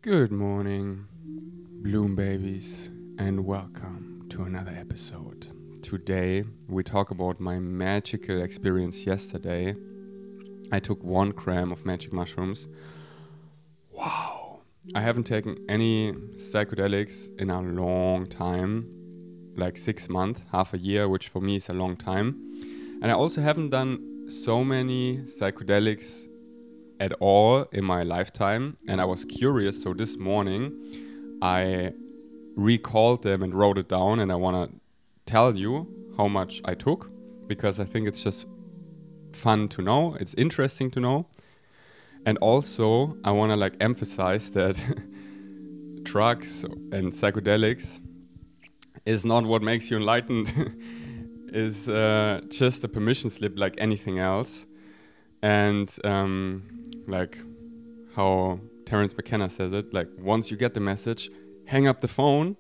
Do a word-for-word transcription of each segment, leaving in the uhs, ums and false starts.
Good morning, Bloom babies, and welcome to another episode. Today we talk about my magical experience yesterday. I took one gram of magic mushrooms. Wow! I haven't taken any psychedelics in a long time, like six months, half a year, which for me is a long time. And I also haven't done so many psychedelics at all in my lifetime, and I was curious, so this morning I recalled them and wrote it down, and I want to tell you how much I took, because I think it's just fun to know, it's interesting to know. And also I want to like emphasize that drugs and psychedelics is not what makes you enlightened. Is uh, just a permission slip like anything else. And um like how Terence McKenna says it, like once you get the message, hang up the phone.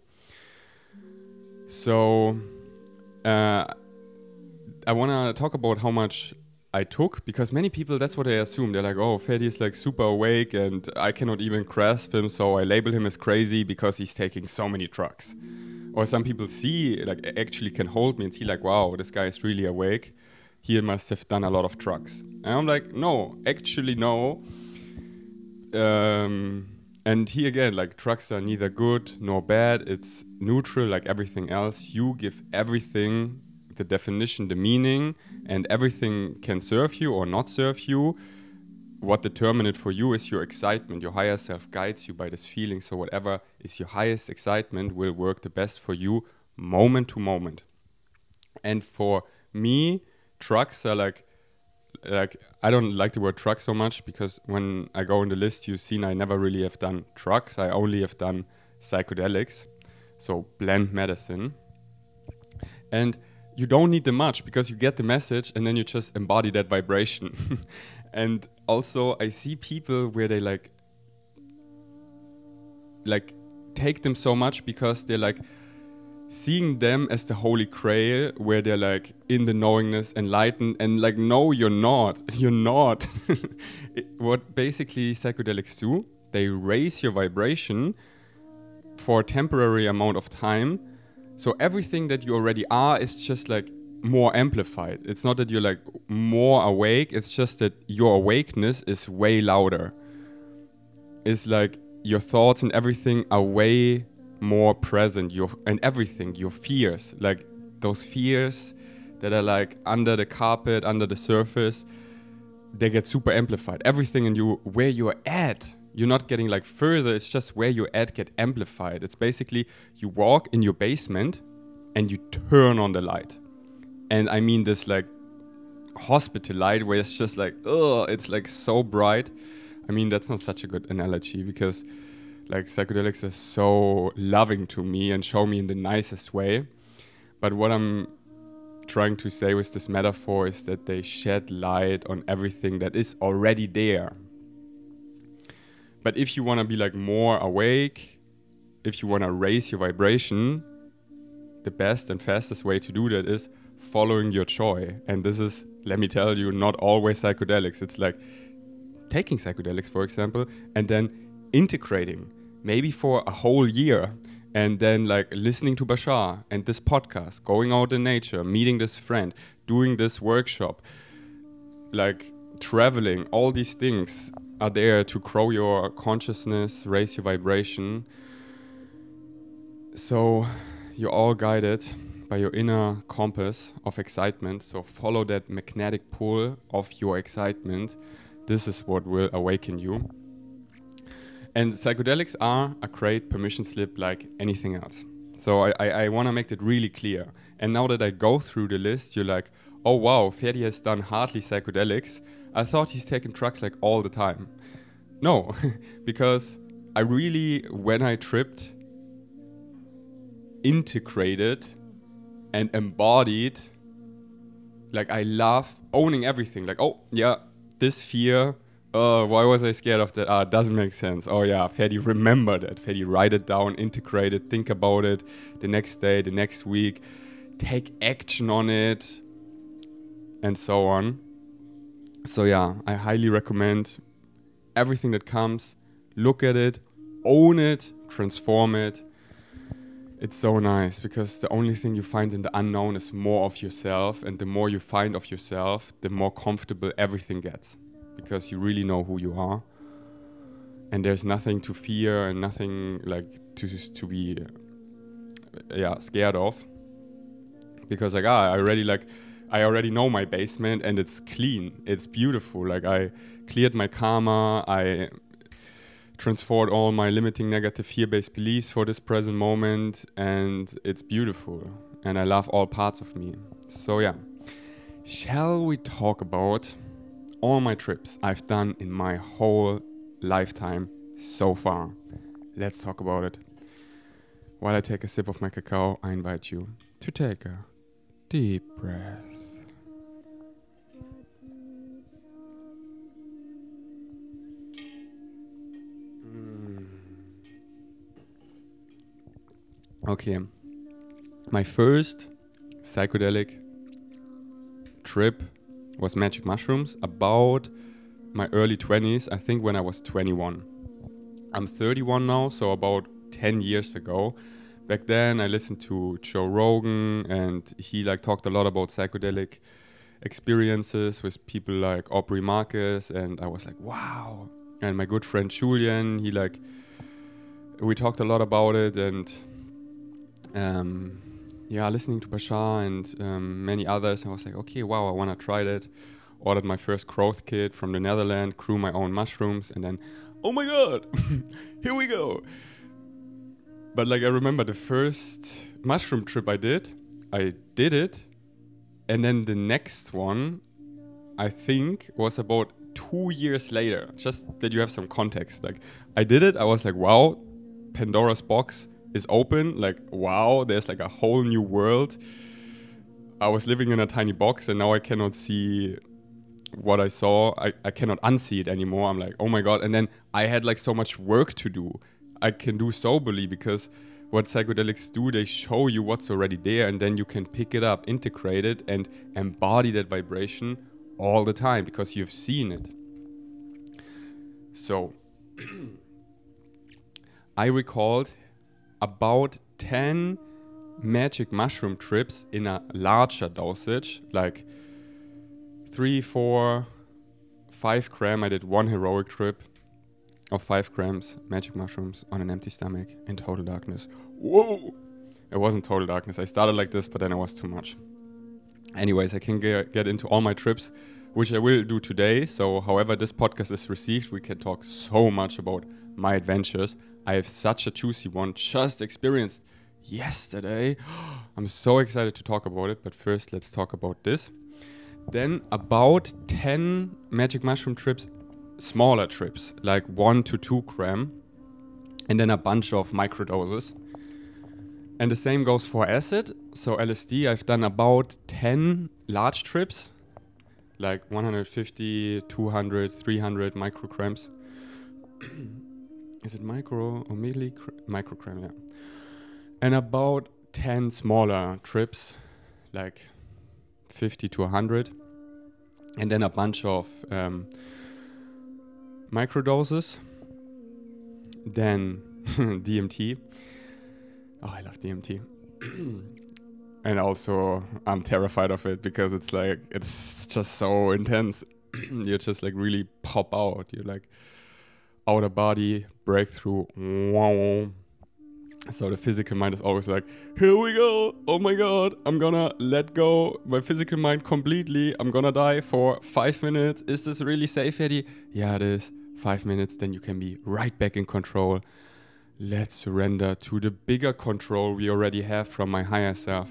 So uh, I want to talk about how much I took, because many people, that's what they assume. They're like, oh, Ferdi is like super awake and I cannot even grasp him, so I label him as crazy because he's taking so many drugs. Or some people see, like actually can hold me and see like, wow, this guy is really awake. He must have done a lot of drugs. And I'm like, no, actually no. Um, and here again, like drugs are neither good nor bad. It's neutral like everything else. You give everything the definition, the meaning, and everything can serve you or not serve you. What determines it for you is your excitement. Your higher self guides you by this feeling. So whatever is your highest excitement will work the best for you moment to moment. And for me, drugs are like, like I don't like the word drug so much, because when I go in the list, you've seen I never really have done drugs. I only have done psychedelics, so blend medicine. And you don't need them much, because you get the message and then you just embody that vibration. And also I see people where they like, like take them so much because they're like, seeing them as the holy grail, where they're like in the knowingness, enlightened, and like, no, you're not. You're not. it, what basically psychedelics do, they raise your vibration for a temporary amount of time. So everything that you already are is just like more amplified. It's not that you're like more awake. It's just that your awakeness is way louder. It's like your thoughts and everything are way more present, your and everything, your fears, like those fears that are like under the carpet, under the surface, they get super amplified. Everything in you, where you're at, you're not getting like further, it's just where you're at get amplified. It's basically you walk in your basement and you turn on the light. And I mean this like hospital light where it's just like, oh, it's like so bright. I mean, that's not such a good analogy, because like psychedelics are so loving to me and show me in the nicest way. But what I'm trying to say with this metaphor is that they shed light on everything that is already there. But if you want to be like more awake, if you want to raise your vibration, the best and fastest way to do that is following your joy. And this is, let me tell you, not always psychedelics. It's like taking psychedelics, for example, and then integrating maybe for a whole year, and then like listening to Bashar and this podcast, going out in nature, meeting this friend, doing this workshop, like traveling. All these things are there to grow your consciousness, raise your vibration. So you're all guided by your inner compass of excitement. So follow that magnetic pull of your excitement. This is what will awaken you. And psychedelics are a great permission slip like anything else. So I, I, I want to make that really clear. And now that I go through the list, you're like, oh wow, Ferdi has done hardly psychedelics. I thought he's taken drugs like all the time. No, because I really, when I tripped, integrated and embodied, like I love owning everything. Like, oh yeah, this fear, oh, why was I scared of that? Ah, it doesn't make sense. Oh yeah, Ferdi, remember that. Ferdi, write it down, integrate it, think about it the next day, the next week, take action on it, and so on. So yeah, I highly recommend everything that comes, look at it, own it, transform it. It's so nice because the only thing you find in the unknown is more of yourself, and the more you find of yourself, the more comfortable everything gets because you really know who you are, and there's nothing to fear and nothing like to to be uh, yeah scared of, because like ah, I already like I already know my basement and it's clean, it's beautiful. Like I cleared my karma, I transformed all my limiting negative fear-based beliefs for this present moment, and it's beautiful, and I love all parts of me. So yeah, shall we talk about all my trips I've done in my whole lifetime so far? Let's talk about it. While I take a sip of my cacao, I invite you to take a deep breath. Okay, my first psychedelic trip was magic mushrooms about my early twenties, I think when I was twenty-one. I'm thirty-one now, so about ten years ago. Back then I listened to Joe Rogan, and he like talked a lot about psychedelic experiences with people like Aubrey Marcus, and I was like, wow. And my good friend Julian, he like, we talked a lot about it, and Um, yeah, listening to Bashar and um, many others, I was like, okay, wow, I want to try that. Ordered my first growth kit from the Netherlands, grew my own mushrooms, and then, oh my god, here we go. But like I remember the first mushroom trip I did, I did it, and then the next one, I think, was about two years later, just that you have some context. Like I did it, I was like, wow, Pandora's box is open, like wow, there's like a whole new world. I was living in a tiny box and now I cannot see what I saw. I, I cannot unsee it anymore. I'm like, oh my god. And then I had like so much work to do. I can do soberly, because what psychedelics do, they show you what's already there, and then you can pick it up, integrate it, and embody that vibration all the time because you've seen it. So I recalled about ten magic mushroom trips in a larger dosage, like three, four, five gram. I did one heroic trip of five grams magic mushrooms on an empty stomach in total darkness. Whoa! It wasn't total darkness. I started like this, but then it was too much. Anyways, I can get, get into all my trips, which I will do today. So however this podcast is received, we can talk so much about my adventures. I have such a juicy one just experienced yesterday. I'm so excited to talk about it, but first let's talk about this. Then about ten magic mushroom trips, smaller trips, like one to two gram, and then a bunch of microdoses. And the same goes for acid. So L S D, I've done about ten large trips, like one hundred fifty, two hundred, three hundred micrograms. Is it micro or milli? Microgram, yeah. And about ten smaller trips, like fifty to one hundred. And then a bunch of um, microdoses. Then D M T. Oh, I love D M T. And also, I'm terrified of it because it's like, it's just so intense. You just like really pop out. You're like, outer body breakthrough. Wow. So the physical mind is always like, here we go. Oh my god, I'm gonna let go my physical mind completely. I'm gonna die for five minutes. Is this really safe, Eddie? Yeah, it is. Five minutes, then you can be right back in control. Let's surrender to the bigger control we already have from my higher self.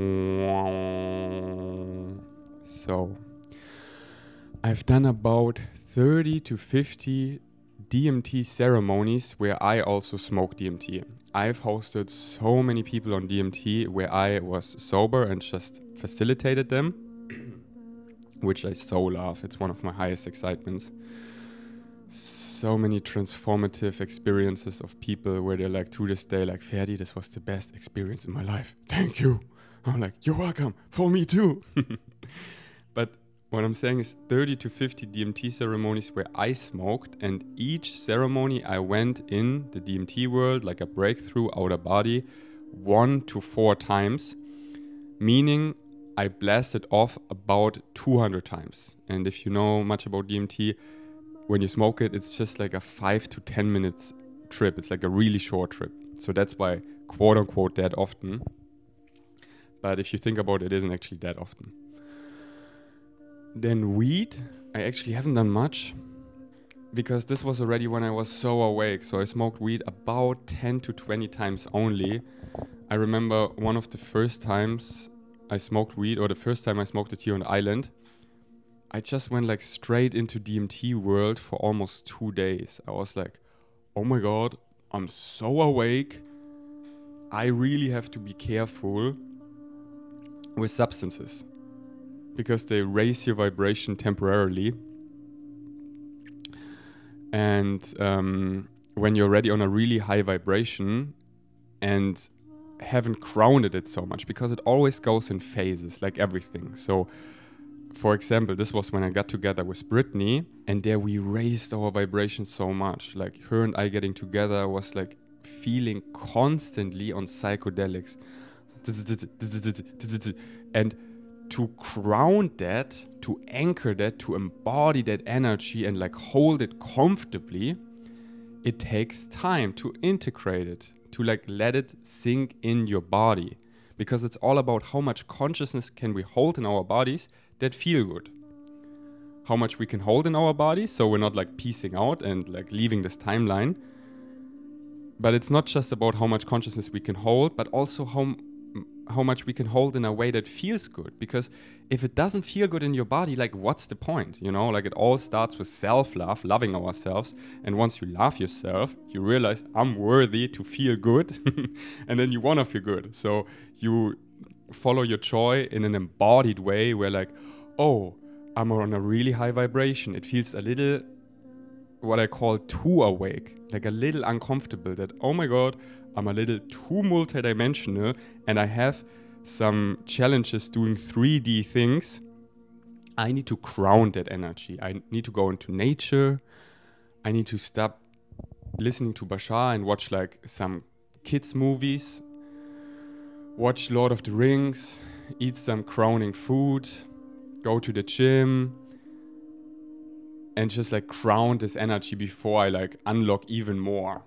So I've done about thirty to fifty D M T ceremonies where I also smoke D M T. I've hosted so many people on D M T where I was sober and just facilitated them, which I so love. It's one of my highest excitements. So many transformative experiences of people where they're like, to this day, like, Ferdi, this was the best experience in my life. Thank you. I'm like, you're welcome. For me too. But what I'm saying is thirty to fifty D M T ceremonies where I smoked, and each ceremony I went in the D M T world, like a breakthrough outer body, one to four times, meaning I blasted off about two hundred times. And if you know much about D M T, when you smoke it, it's just like a five to ten minutes trip. It's like a really short trip. So that's why, quote unquote, that often. But if you think about it, it isn't actually that often. Then weed, I actually haven't done much because this was already when I was so awake. So I smoked weed about ten to twenty times only. I remember one of the first times I smoked weed, or the first time I smoked it here on the island, I just went like straight into D M T world for almost two days. I was like, oh my God, I'm so awake. I really have to be careful with substances because they raise your vibration temporarily. And um, when you're already on a really high vibration and haven't grounded it so much, because it always goes in phases, like everything. So, for example, this was when I got together with Brittany, and there we raised our vibration so much. Like her and I getting together was like feeling constantly on psychedelics. And to ground that, to anchor that, to embody that energy and like hold it comfortably, it takes time to integrate it, to like let it sink in your body. Because it's all about how much consciousness can we hold in our bodies that feel good. How much we can hold in our bodies so we're not like piecing out and like leaving this timeline. But it's not just about how much consciousness we can hold, but also how how much we can hold in a way that feels good. Because if it doesn't feel good in your body, like what's the point? You know, like it all starts with self-love, loving ourselves. And once you love yourself, you realize I'm worthy to feel good. And then you want to feel good. So you follow your joy in an embodied way where like, oh, I'm on a really high vibration. It feels a little, what I call too awake, like a little uncomfortable that, oh my God, I'm a little too multidimensional and I have some challenges doing three D things. I need to ground that energy. I need to go into nature. I need to stop listening to Bashar and watch like some kids movies, watch Lord of the Rings, eat some crowning food, go to the gym, and just like ground this energy before I like unlock even more.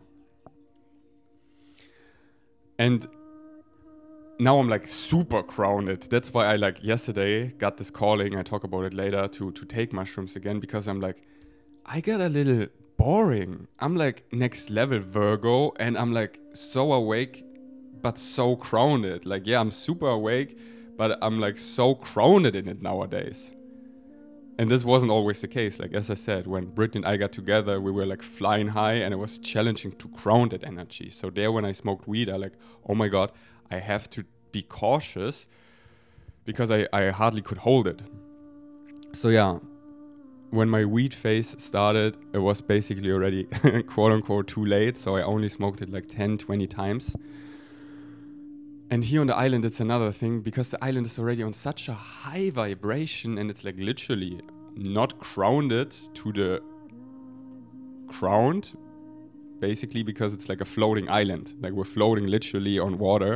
And now I'm like super grounded. That's why I like yesterday got this calling, I talk about it later, to, to take mushrooms again, because I'm like, I got a little boring. I'm like next level Virgo and I'm like so awake, but so grounded. Like, yeah, I'm super awake, but I'm like so grounded in it nowadays. And this wasn't always the case. Like, as I said, when Brittany and I got together, we were like flying high and it was challenging to ground that energy. So there, when I smoked weed, I like, oh my God, I have to be cautious because I, I hardly could hold it. So yeah, when my weed phase started, it was basically already quote unquote too late. So I only smoked it like ten, twenty times. And here on the island, it's another thing, because the island is already on such a high vibration and it's like literally not grounded to the ground, basically because it's like a floating island. Like we're floating literally on water.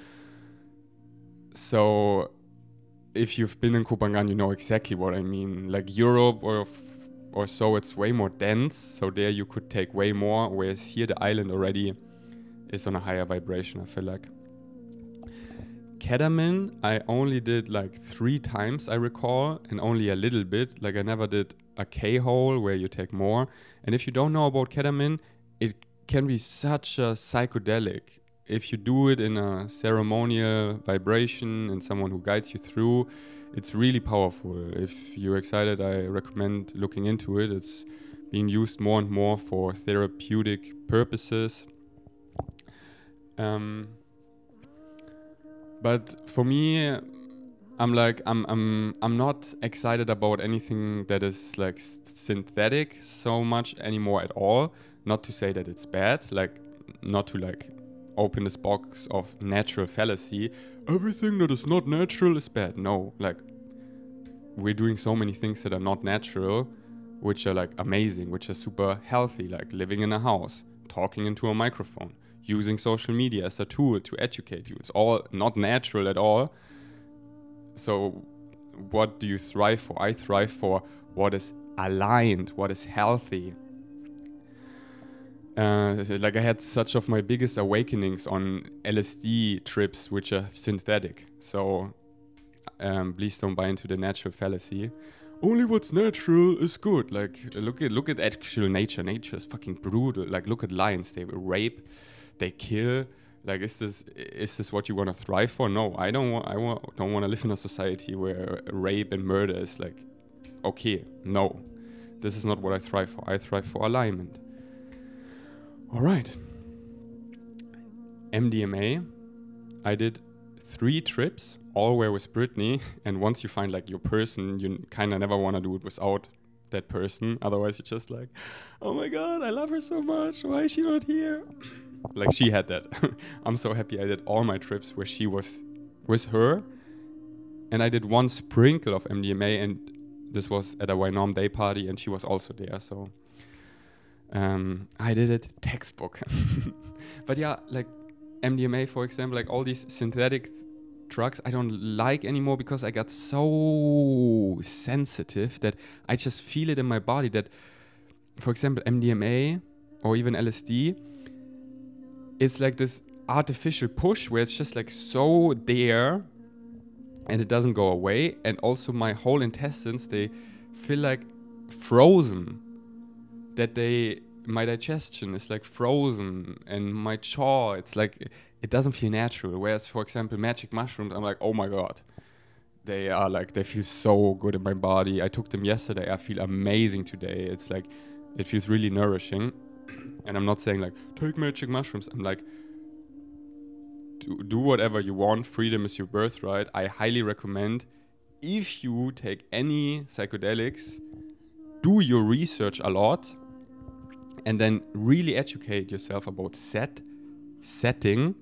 So if you've been in Koh Phangan, you know exactly what I mean. Like Europe or or so, it's way more dense. So there you could take way more, whereas here the island already is on a higher vibration, I feel like. Ketamine, I only did like three times, I recall, and only a little bit. Like I never did a K-hole where you take more. And if you don't know about ketamine, it can be such a psychedelic. If you do it in a ceremonial vibration and someone who guides you through, it's really powerful. If you're excited, I recommend looking into it. It's being used more and more for therapeutic purposes. Um... But for me, I'm like, I'm I'm I'm not excited about anything that is like s- synthetic so much anymore at all. Not to say that it's bad, like not to like open this box of natural fallacy. Everything that is not natural is bad. No, like we're doing so many things that are not natural, which are like amazing, which are super healthy, like living in a house, talking into a microphone, using social media as a tool to educate you. It's all not natural at all. So what do you thrive for? I thrive for what is aligned, what is healthy. Uh, like I had such of my biggest awakenings on L S D trips, which are synthetic. So um, please don't buy into the natural fallacy. Only what's natural is good. Like look at look at actual nature. Nature is fucking brutal. Like look at lions. They rape, they kill. Like is this is this what you want to thrive for? No, I don't want. I want, don't want to live in a society where rape and murder is like okay. No, this is not what I thrive for. I thrive for alignment. All right. M D M A. I did three trips, all were with Brittany. And once you find like your person, you kind of never want to do it without that person. Otherwise, you're just like, oh my God, I love her so much. Why is she not here? Like she had that. I'm so happy I did all my trips where she was with her. And I did one sprinkle of M D M A, and this was at a Wynom Day party, and she was also there. So um, I did it textbook. But yeah, like M D M A, for example, like all these synthetic th- drugs I don't like anymore because I got so sensitive that I just feel it in my body that, for example, M D M A or even L S D, it's like this artificial push where it's just like so there and it doesn't go away. And also my whole intestines, they feel like frozen, that they my digestion is like frozen, and my jaw, it's like it doesn't feel natural. Whereas, for example, magic mushrooms, I'm like, oh my God, they are like, they feel so good in my body. I took them yesterday. I feel amazing today. It's like, it feels really nourishing. And I'm not saying like, take magic mushrooms. I'm like, do, do whatever you want. Freedom is your birthright. I highly recommend, if you take any psychedelics, do your research a lot and then really educate yourself about set, setting,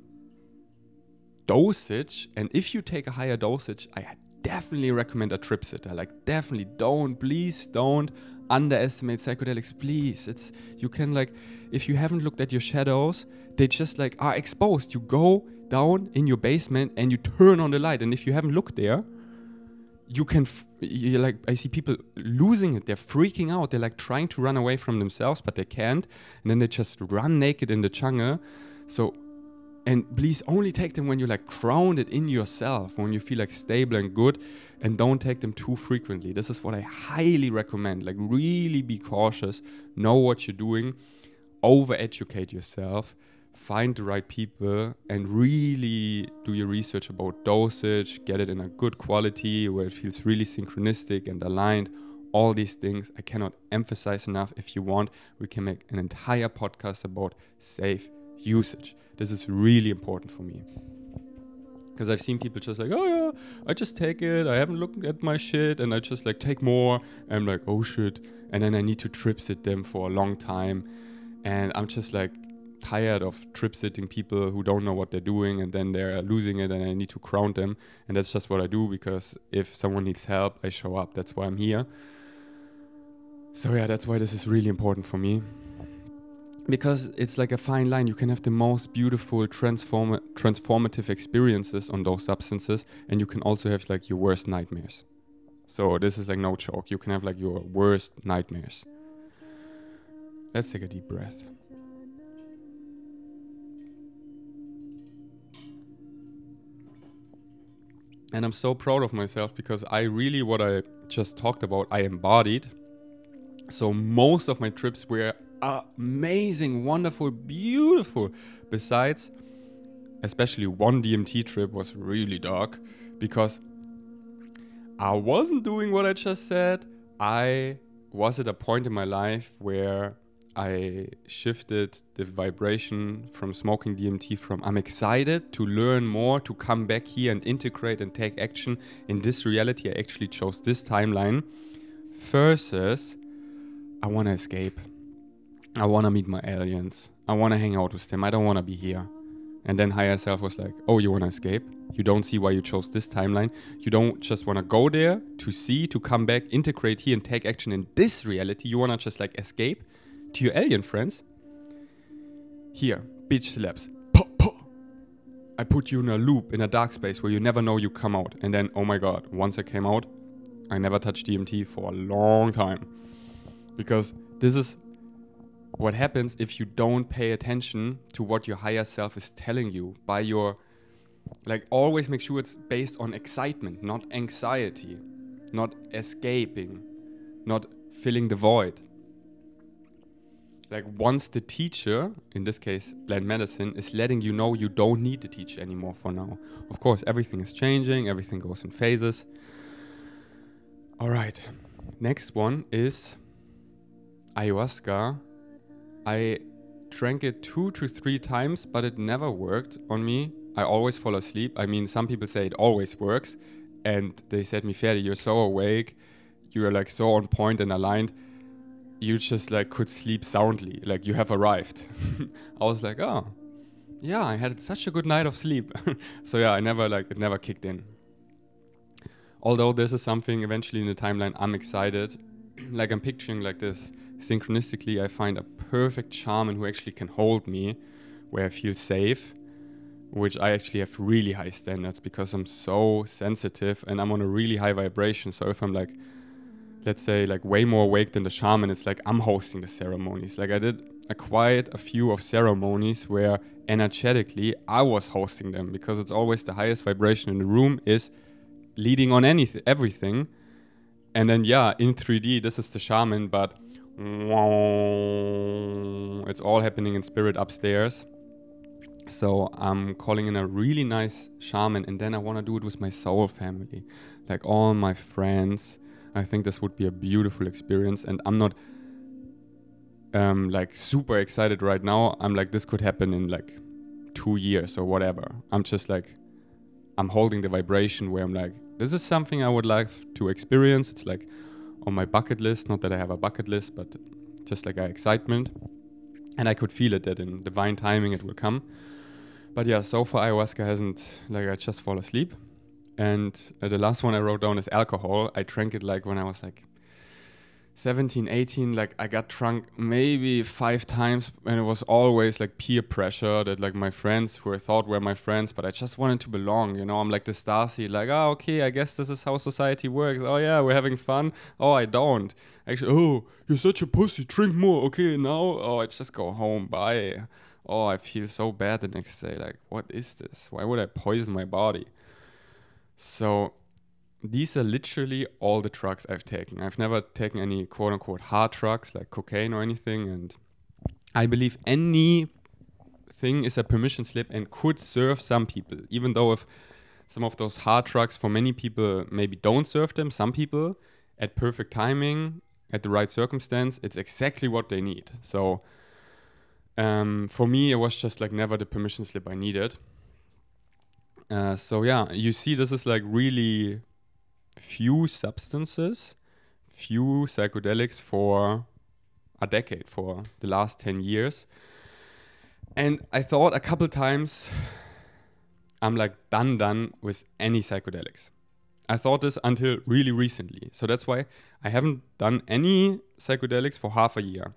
dosage. And if you take a higher dosage, I definitely recommend a trip sitter. Like definitely don't, please don't underestimate psychedelics, please. It's, you can like, if you haven't looked at your shadows, they just like are exposed. You go down in your basement and you turn on the light. And if you haven't looked there, you can, f- you like, I see people losing it. They're freaking out. They're like trying to run away from themselves, but they can't. And then they just run naked in the jungle. So, and please only take them when you're like grounded in yourself, when you feel like stable and good, and don't take them too frequently. This is what I highly recommend. Like really be cautious, know what you're doing, over-educate yourself, find the right people, and really do your research about dosage, get it in a good quality where it feels really synchronistic and aligned. All these things I cannot emphasize enough. If you want, we can make an entire podcast about safe usage. This is really important for me. Because I've seen people just like, oh yeah, I just take it, I haven't looked at my shit, and I just like take more, and I'm like, oh shit, and then I need to trip sit them for a long time, and I'm just like tired of trip sitting people who don't know what they're doing, and then they're losing it, and I need to ground them. And that's just what I do, because if someone needs help, I show up. That's why I'm here. So yeah, that's why this is really important for me. Because it's like a fine line. You can have the most beautiful transform- transformative experiences on those substances, and you can also have like your worst nightmares. So this is like no joke. You can have like your worst nightmares. Let's take a deep breath. And I'm so proud of myself, because I really, what I just talked about, I embodied. So most of my trips were amazing, wonderful, beautiful. Besides, especially one D M T trip was really dark, because I wasn't doing what I just said. I was at a point in my life where I shifted the vibration from smoking D M T from I'm excited to learn more, to come back here and integrate and take action in this reality. I actually chose this timeline versus I want to escape. I want to meet my aliens. I want to hang out with them. I don't want to be here. And then higher self was like, oh, you want to escape? You don't see why you chose this timeline. You don't just want to go there to see, to come back, integrate here and take action in this reality. You want to just like escape to your alien friends. Here, bitch slaps. Puh, puh. I put you in a loop, in a dark space where you never know you come out. And then, oh my God, once I came out, I never touched D M T for a long time. Because this is what happens if you don't pay attention to what your higher self is telling you by your, like, always make sure it's based on excitement, not anxiety, not escaping, not filling the void. Like, once the teacher, in this case, plant medicine, is letting you know you don't need the teacher anymore for now. Of course, everything is changing, everything goes in phases. All right, next one is ayahuasca. I drank it two to three times, but it never worked on me. I always fall asleep. I mean, some people say it always works, and they said me, Ferdi, you're so awake, you're like so on point and aligned, you just like could sleep soundly, like you have arrived. I was like, oh, yeah, I had such a good night of sleep. So yeah, I never like, it never kicked in. Although this is something eventually in the timeline I'm excited. Like I'm picturing like this, synchronistically I find a perfect shaman who actually can hold me where I feel safe, which I actually have really high standards because I'm so sensitive and I'm on a really high vibration. So if I'm like, let's say like way more awake than the shaman, it's like I'm hosting the ceremonies. Like I did a quite a few of ceremonies where energetically I was hosting them, because it's always the highest vibration in the room is leading on anything, everything. And then yeah, in three D this is the shaman, but it's all happening in spirit upstairs. So I'm calling in a really nice shaman, and then I want to do it with my soul family, like all my friends. I think this would be a beautiful experience, and I'm not um, like super excited right now. I'm like, this could happen in like two years or whatever. I'm just like, I'm holding the vibration where I'm like, this is something I would like to experience. It's like on my bucket list, not that I have a bucket list, but just like an excitement. And I could feel it that in divine timing it will come. But yeah, so far ayahuasca hasn't, like I just fall asleep. And uh, the last one I wrote down is alcohol. I drank it like when I was like seventeen, eighteen, like I got drunk maybe five times, and it was always like peer pressure that like my friends who I thought were my friends, but I just wanted to belong, you know. I'm like the Starseed, like, oh, okay, I guess this is how society works. Oh yeah, we're having fun. Oh, I don't. Actually, oh, you're such a pussy, drink more. Okay, now, oh, I just go home, bye. Oh, I feel so bad the next day. Like, what is this? Why would I poison my body? So these are literally all the drugs I've taken. I've never taken any quote-unquote hard drugs like cocaine or anything. And I believe anything is a permission slip and could serve some people. Even though if some of those hard drugs for many people maybe don't serve them, some people at perfect timing, at the right circumstance, it's exactly what they need. So um, for me, it was just like never the permission slip I needed. Uh, so yeah, you see this is like really few substances, few psychedelics for a decade, for the last ten years. And I thought a couple times, I'm like done, done with any psychedelics. I thought this until really recently. So that's why I haven't done any psychedelics for half a year.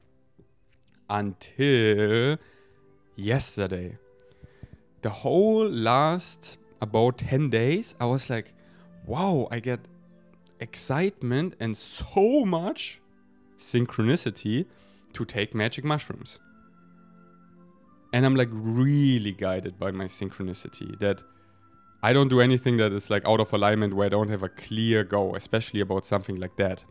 Until yesterday. The whole last about ten days, I was like, wow, I get excitement and so much synchronicity to take magic mushrooms. And I'm like really guided by my synchronicity, that I don't do anything that is like out of alignment where I don't have a clear go, especially about something like that.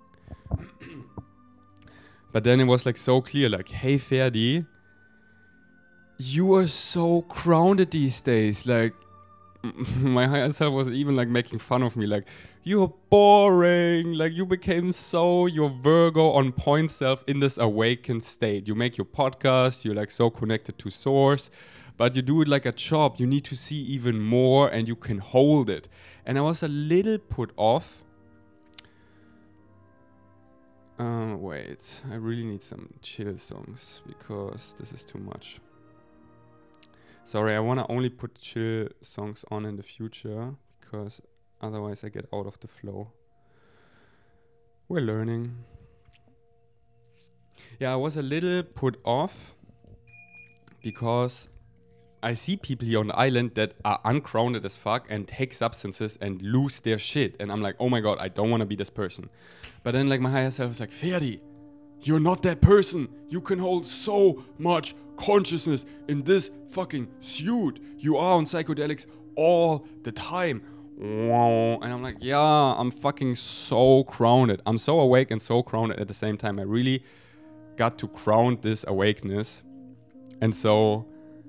But then it was like so clear, like, hey Ferdi, you are so grounded these days. Like, my higher self was even like making fun of me, like, you're boring, like you became so your Virgo on point self in this awakened state. You make your podcast, you're like so connected to source, but you do it like a job. You need to see even more and you can hold it. And I was a little put off. Uh, wait, I really need some chill songs because this is too much. Sorry, I want to only put chill songs on in the future because otherwise I get out of the flow. We're learning. Yeah, I was a little put off because I see people here on the island that are ungrounded as fuck and take substances and lose their shit. And I'm like, oh my God, I don't want to be this person. But then like my higher self is like, Ferdi, you're not that person. You can hold so much consciousness in this fucking suit. You are on psychedelics all the time. And I'm like, yeah, I'm fucking so grounded. I'm so awake and so grounded at the same time. I really got to ground this awakeness. And so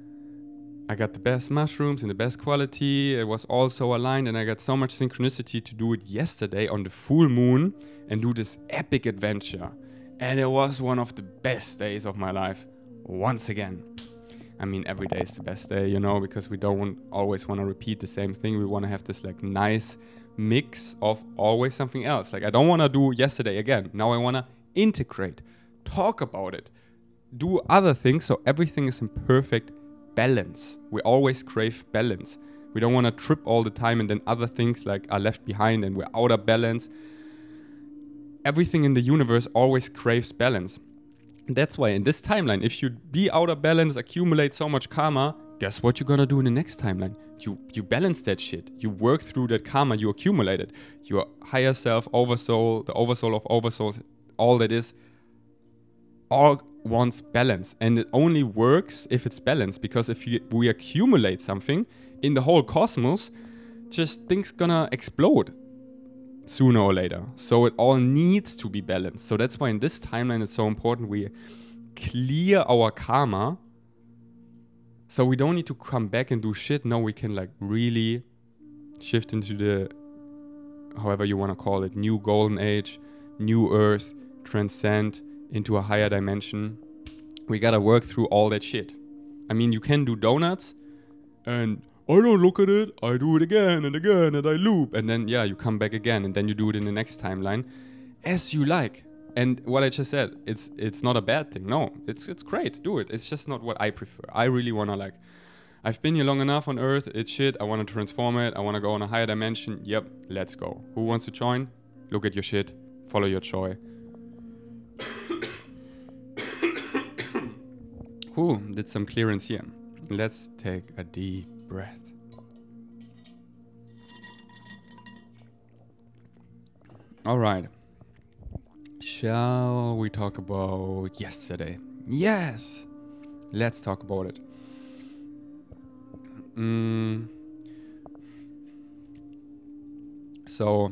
I got the best mushrooms in the best quality. It was all so aligned, and I got so much synchronicity to do it yesterday on the full moon and do this epic adventure. And it was one of the best days of my life, once again. I mean, every day is the best day, you know, because we don't want, always want to repeat the same thing. We want to have this like nice mix of always something else. Like I don't want to do yesterday again. Now I want to integrate, talk about it, do other things so everything is in perfect balance. We always crave balance. We don't want to trip all the time and then other things like are left behind and we're out of balance. Everything in the universe always craves balance. That's why in this timeline, if you be out of balance, accumulate so much karma, guess what you're gonna do in the next timeline? You you balance that shit. You work through that karma you accumulated. Your higher self, oversoul, the oversoul of oversouls, all that is, all wants balance. And it only works if it's balanced, because if you, we accumulate something in the whole cosmos, just things gonna explode sooner or later. So it all needs to be balanced. So that's why in this timeline it's so important we clear our karma. So we don't need to come back and do shit. No, we can like really shift into the, however you want to call it, new golden age, new earth, transcend into a higher dimension. We gotta work through all that shit. I mean, you can do donuts and I don't look at it, I do it again and again and I loop. And then, yeah, you come back again and then you do it in the next timeline as you like. And what I just said, it's it's not a bad thing. No, it's it's great, do it. It's just not what I prefer. I really want to like, I've been here long enough on Earth, it's shit, I want to transform it, I want to go on a higher dimension. Yep, let's go. Who wants to join? Look at your shit, follow your joy. Whew, did some clearance here. Let's take a deep breath. All right. Shall we talk about yesterday? Yes. Let's talk about it. Mm. So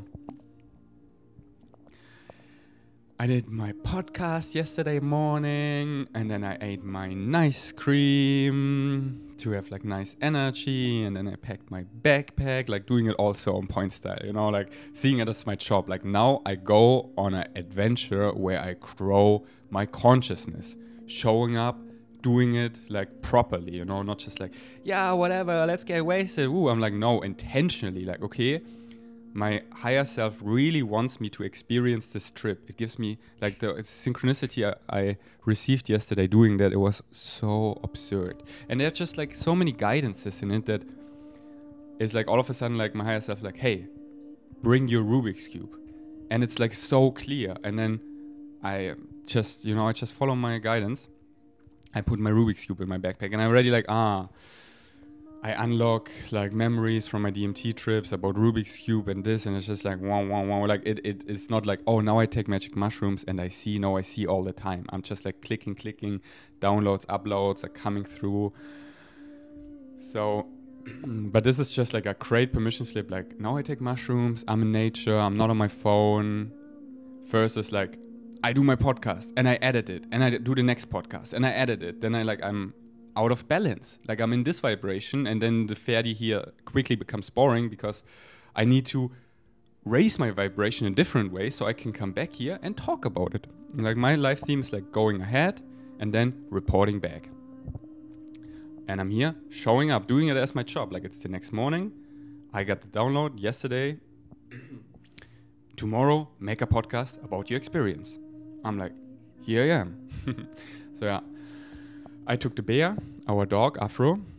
I did my podcast yesterday morning, and then I ate my nice cream to have like nice energy, and then I packed my backpack, like doing it also on point style, you know, like seeing it as my job. Like now I go on an adventure where I grow my consciousness, showing up, doing it like properly, you know, not just like, yeah, whatever, let's get wasted. Ooh, I'm like, no, intentionally, like, okay, my higher self really wants me to experience this trip. It gives me like the synchronicity I, I received yesterday doing that. It was so absurd. And there are just like so many guidances in it that it's like all of a sudden like my higher self like, hey, bring your Rubik's Cube. And it's like so clear. And then I just, you know, I just follow my guidance. I put my Rubik's Cube in my backpack and I'm already like, ah, I unlock like memories from my D M T trips about Rubik's Cube and this, and it's just like wow, wow, wow. Like it, it, it's not like, oh, now I take magic mushrooms and I see, no, I see all the time. I'm just like clicking, clicking, downloads, uploads are coming through. So, but this is just like a great permission slip. Like now I take mushrooms, I'm in nature, I'm not on my phone. First is like, I do my podcast and I edit it, and I do the next podcast and I edit it. Then I like, I'm out of balance. Like I'm in this vibration, and then the Ferdi here quickly becomes boring because I need to raise my vibration in a different way so I can come back here and talk about it. And like my life theme is like going ahead and then reporting back. And I'm here showing up, doing it as my job. Like it's the next morning. I got the download yesterday. Tomorrow, make a podcast about your experience. I'm like, here I am. So yeah. I took the bear, our dog, Afro,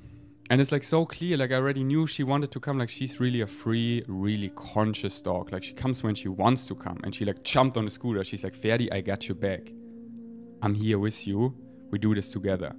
And it's like so clear, like I already knew she wanted to come. Like she's really a free, really conscious dog. Like she comes when she wants to come. And she like jumped on the scooter. She's like, Ferdi, I got your back. I'm here with you. We do this together.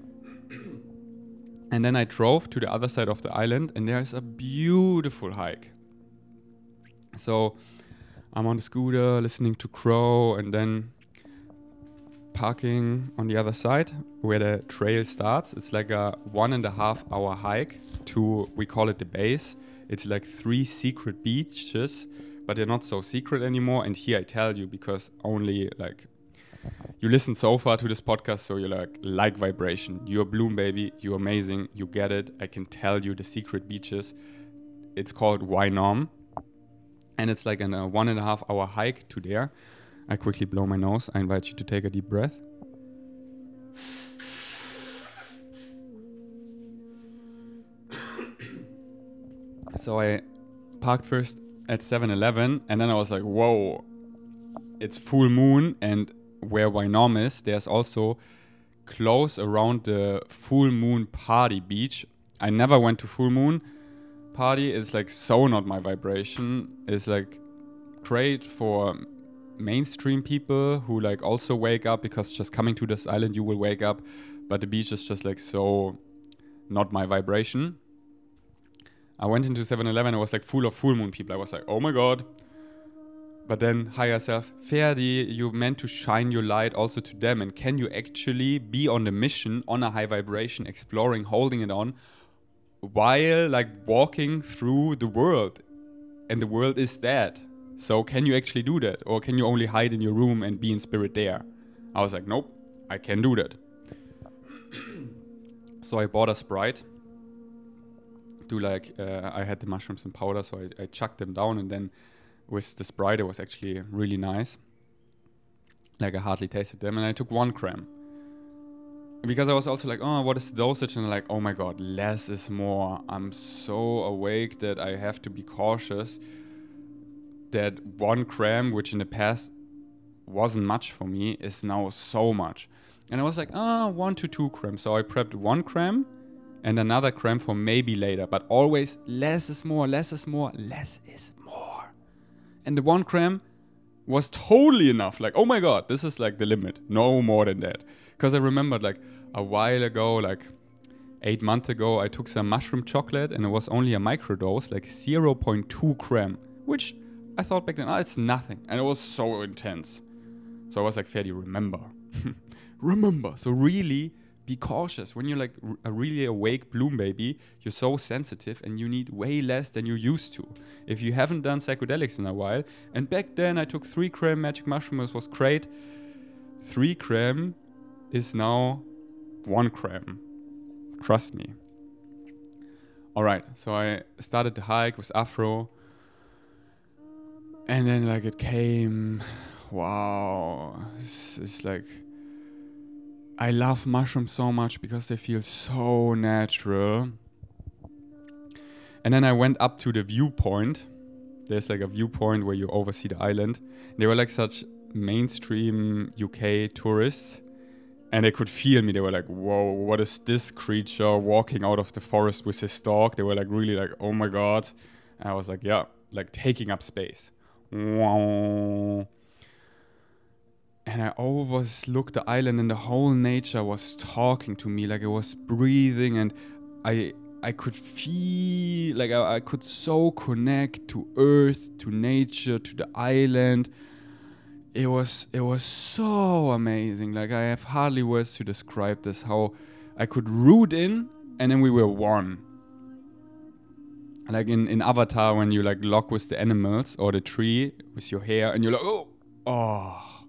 And then I drove to the other side of the island and there's a beautiful hike. So I'm on the scooter listening to Crow and then parking on the other side where the trail starts. It's like a one and a half hour hike to, we call it the base. It's like three secret beaches, but they're not so secret anymore. And here I tell you, because only like you listen so far to this podcast, so you're like, like vibration. You're Bloom, baby. You're amazing. You get it. I can tell you the secret beaches. It's called Wainom. And it's like a one and a half hour hike to there. I quickly blow my nose. I invite you to take a deep breath. So I parked first at seven eleven and then I was like, whoa, it's full moon. And where Wainom is, there's also close around the full moon party beach. I never went to full moon party. It's like so not my vibration. It's like great for mainstream people who like also wake up, because just coming to this island you will wake up, but the beach is just like so not my vibration. I went into seven eleven, it was like full of full moon people. I was like, oh my god. But then higher self, Ferdi, you meant to shine your light also to them, and can you actually be on the mission on a high vibration, exploring, holding it on while like walking through the world, and the world is that. So can you actually do that? Or can you only hide in your room and be in spirit there? I was like, nope, I can do that. So I bought a Sprite. Do like, uh, I had the mushrooms and powder, so I, I chucked them down. And then with the Sprite, it was actually really nice. Like I hardly tasted them. And I took one gram. Because I was also like, oh, what is the dosage? And I'm like, oh my god, less is more. I'm so awake that I have to be cautious. That one gram, which in the past wasn't much for me, is now so much. And I was like, ah, oh, one to two grams. So I prepped one gram and another gram for maybe later. But always less is more, less is more, less is more. And the one gram was totally enough. Like, oh my god, this is like the limit. No more than that. Because I remembered like a while ago, like eight months ago, I took some mushroom chocolate and it was only a microdose, like zero point two gram, which I thought back then, oh, it's nothing. And it was so intense. So I was like, Ferdi, remember. remember. So really be cautious. When you're like r- a really awake Bloom baby, you're so sensitive and you need way less than you used to. If you haven't done psychedelics in a while. And back then I took three gram magic mushrooms, was great. Three gram is now one gram. Trust me. All right. So I started the hike with Afro. And then like it came, wow, it's, it's like, I love mushrooms so much because they feel so natural. And then I went up to the viewpoint. There's like a viewpoint where you oversee the island. They were like such mainstream U K tourists. And they could feel me. They were like, whoa, what is this creature walking out of the forest with his dog? They were like really like, oh my god. And I was like, yeah, like taking up space. And I always looked the island and the whole nature was talking to me, like it was breathing, and I I could feel like I, I could so connect to earth, to nature, to the island. It was it was so amazing. Like I have hardly words to describe this, how I could root in and then we were one. Like in, in Avatar, when you like lock with the animals or the tree with your hair and you're like, oh, oh.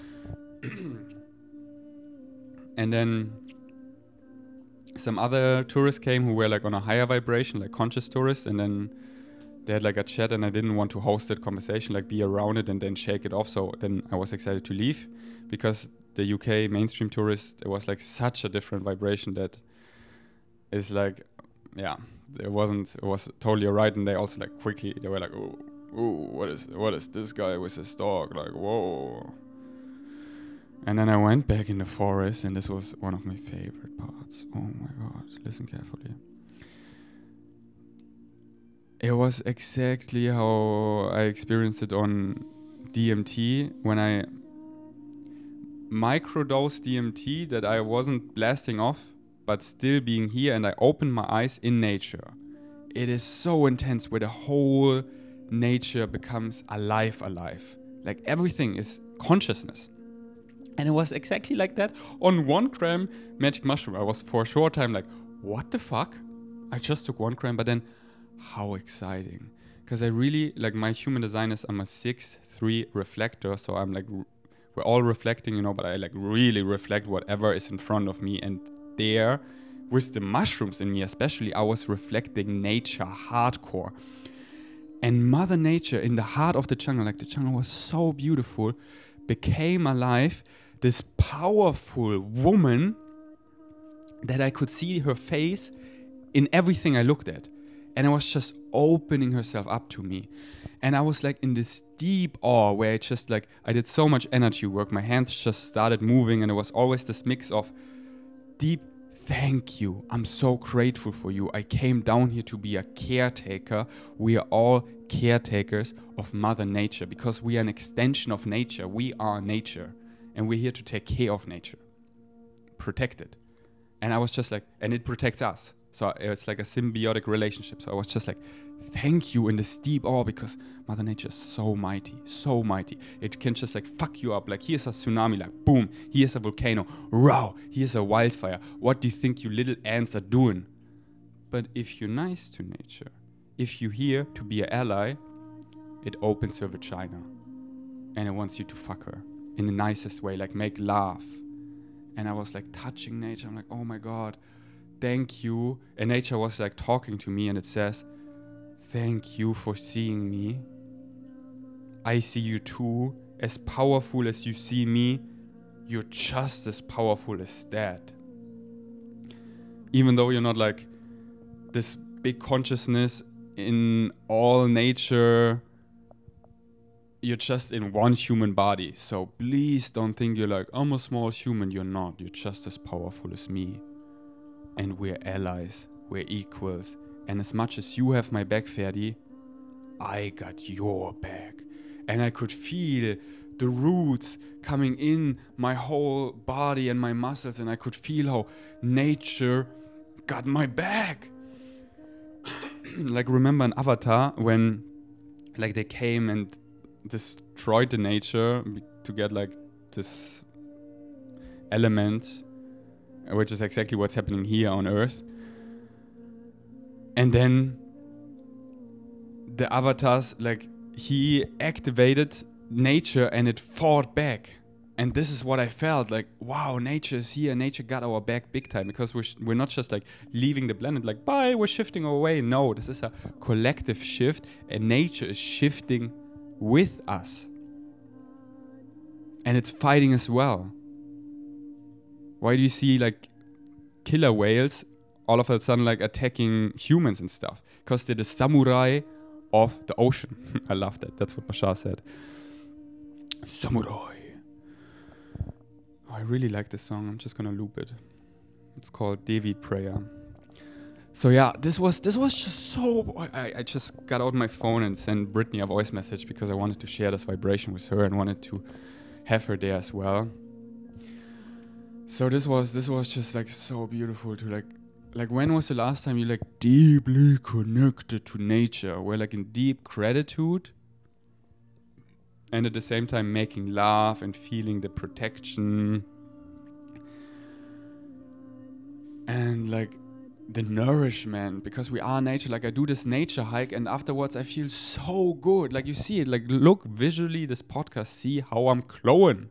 And then some other tourists came who were like on a higher vibration, like conscious tourists. And then they had like a chat and I didn't want to host that conversation, like be around it and then shake it off. So then I was excited to leave because the U K mainstream tourist, it was like such a different vibration that is like, yeah, it wasn't, it was totally alright. And they also like quickly, they were like, oh, oh, what is, what is this guy with his dog? Like, whoa. And then I went back in the forest and this was one of my favorite parts. Oh my God, listen carefully. It was exactly how I experienced it on D M T when I microdosed D M T, that I wasn't blasting off, but still being here, and I opened my eyes in nature. It is so intense where the whole nature becomes alive, alive. Like everything is consciousness. And it was exactly like that on one gram magic mushroom. I was for a short time like, what the fuck? I just took one gram, but then how exciting. Because I really, like my human design is I'm a six three reflector. So I'm like, we're all reflecting, you know, but I like really reflect whatever is in front of me. And there, with the mushrooms in me especially, I was reflecting nature hardcore. And Mother Nature in the heart of the jungle, like the jungle was so beautiful, became alive, this powerful woman that I could see her face in everything I looked at. And I was just opening herself up to me. And I was like in this deep awe where it just like, I did so much energy work. My hands just started moving, and it was always this mix of deep thank you. I'm so grateful for you. I came down here to be a caretaker. We are all caretakers of Mother Nature because we are an extension of nature. We are nature, and we're here to take care of nature, protect it. And I was just like, and it protects us. So it's like a symbiotic relationship. So I was just like, thank you in this deep awe, because Mother Nature is so mighty, so mighty. It can just like fuck you up. Like here's a tsunami, like boom, here's a volcano, row, here's a wildfire. What do you think you little ants are doing? But if you're nice to nature, if you're here to be an ally, it opens her vagina and it wants you to fuck her in the nicest way, like make love. And I was like touching nature. I'm like, oh my God, thank you. And nature was like talking to me, and it says, thank you for seeing me. I see you too. As powerful as you see me, you're just as powerful as that. Even though you're not like this big consciousness in all nature, you're just in one human body. So please don't think you're like, I'm a small human. You're not. You're just as powerful as me. And we're allies. We're equals. And as much as you have my back, Ferdi, I got your back. And I could feel the roots coming in my whole body and my muscles. And I could feel how nature got my back. Like, remember in Avatar when like they came and destroyed the nature to get like this element, which is exactly what's happening here on Earth. And then the avatars, like he activated nature and it fought back. And this is what I felt like, wow, nature is here. Nature got our back big time, because we're, sh- we're not just like leaving the planet like, bye, we're shifting away. No, this is a collective shift, and nature is shifting with us. And it's fighting as well. Why do you see like killer whales all of a sudden like attacking humans and stuff? Because they're the samurai of the ocean. I love that. That's what Bashar said. Samurai. Oh, I really like this song. I'm just gonna loop it. It's called Devi Prayer. So yeah, this was this was just so... I, I just got out my phone and sent Brittany a voice message because I wanted to share this vibration with her and wanted to have her there as well. So this was this was just like so beautiful to like... Like, when was the last time you like deeply connected to nature? Where like in deep gratitude and at the same time making love and feeling the protection and like the nourishment, because we are nature. Like, I do this nature hike and afterwards I feel so good. Like, you see it, like look visually this podcast, see how I'm glowing.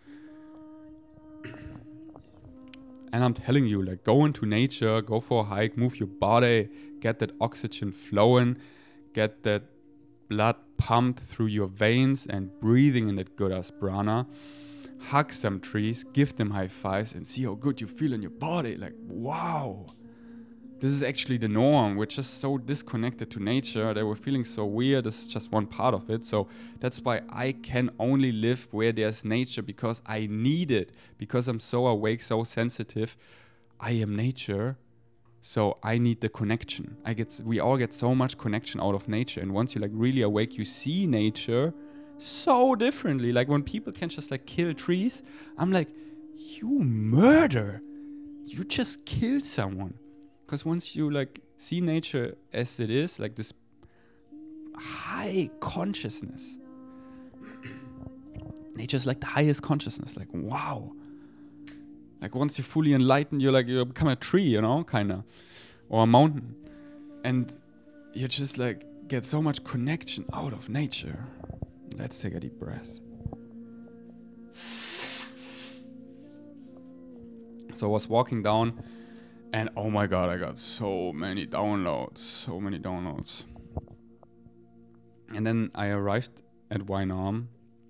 And I'm telling you, like, go into nature, go for a hike, move your body, get that oxygen flowing, get that blood pumped through your veins and breathing in that good ass prana. Hug some trees, give them high fives and see how good you feel in your body. Like, wow. This is actually the norm. We're just so disconnected to nature that we're feeling so weird. This is just one part of it. So that's why I can only live where there's nature, because I need it. Because I'm so awake, so sensitive. I am nature. So I need the connection. I get, we all get so much connection out of nature. And once you like really awake, you see nature so differently. Like when people can just like kill trees, I'm like, you murder. You just killed someone. Because once you like see nature as it is, like this high consciousness. Nature's like the highest consciousness. Like, wow. Like once you're fully enlightened, you're like, you become a tree, you know, kind of. Or a mountain. And you just like get so much connection out of nature. Let's take a deep breath. So I was walking down and oh my God, I got so many downloads, so many downloads. And then I arrived at Wynarm.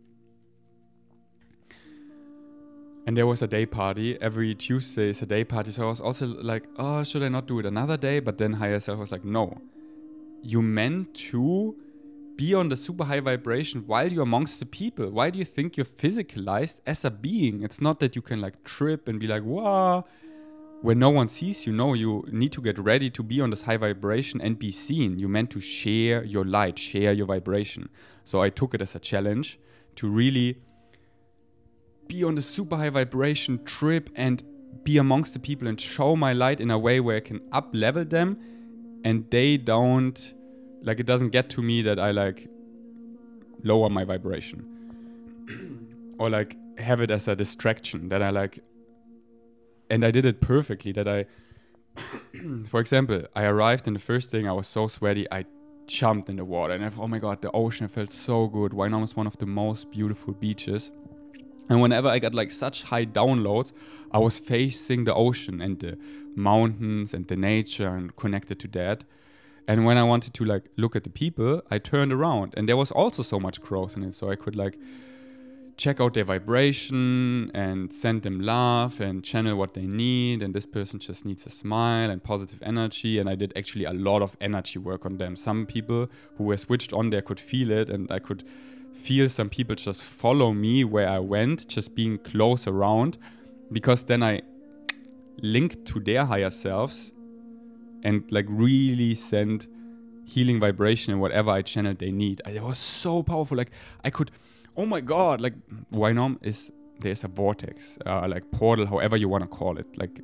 And there was a day party. Every Tuesday is a day party. So I was also like, oh, should I not do it another day? But then higher self was like, no. You meant to be on the super high vibration while you're amongst the people. Why do you think you're physicalized as a being? It's not that you can like trip and be like, wow. When no one sees you, no, you need to get ready to be on this high vibration and be seen. You meant to share your light, share your vibration. So I took it as a challenge to really be on the super high vibration trip and be amongst the people and show my light in a way where I can up level them and they don't, like it doesn't get to me that I like lower my vibration or like have it as a distraction that I like, and I did it perfectly that I, for example, I arrived and the first thing I was so sweaty, I jumped in the water and I, oh my God, the ocean felt so good. Wynarm is one of the most beautiful beaches. And whenever I got like such high downloads, I was facing the ocean and the mountains and the nature and connected to that. And when I wanted to like look at the people, I turned around and there was also so much growth in it. So I could like check out their vibration and send them love and channel what they need. And this person just needs a smile and positive energy. And I did actually a lot of energy work on them. Some people who were switched on there could feel it, and I could feel some people just follow me where I went, just being close around, because then I linked to their higher selves and like really send healing vibration and whatever I channeled they need. It was so powerful. Like I could, oh my God, like Wynarm is, there's a vortex, uh, like portal, however you want to call it. Like,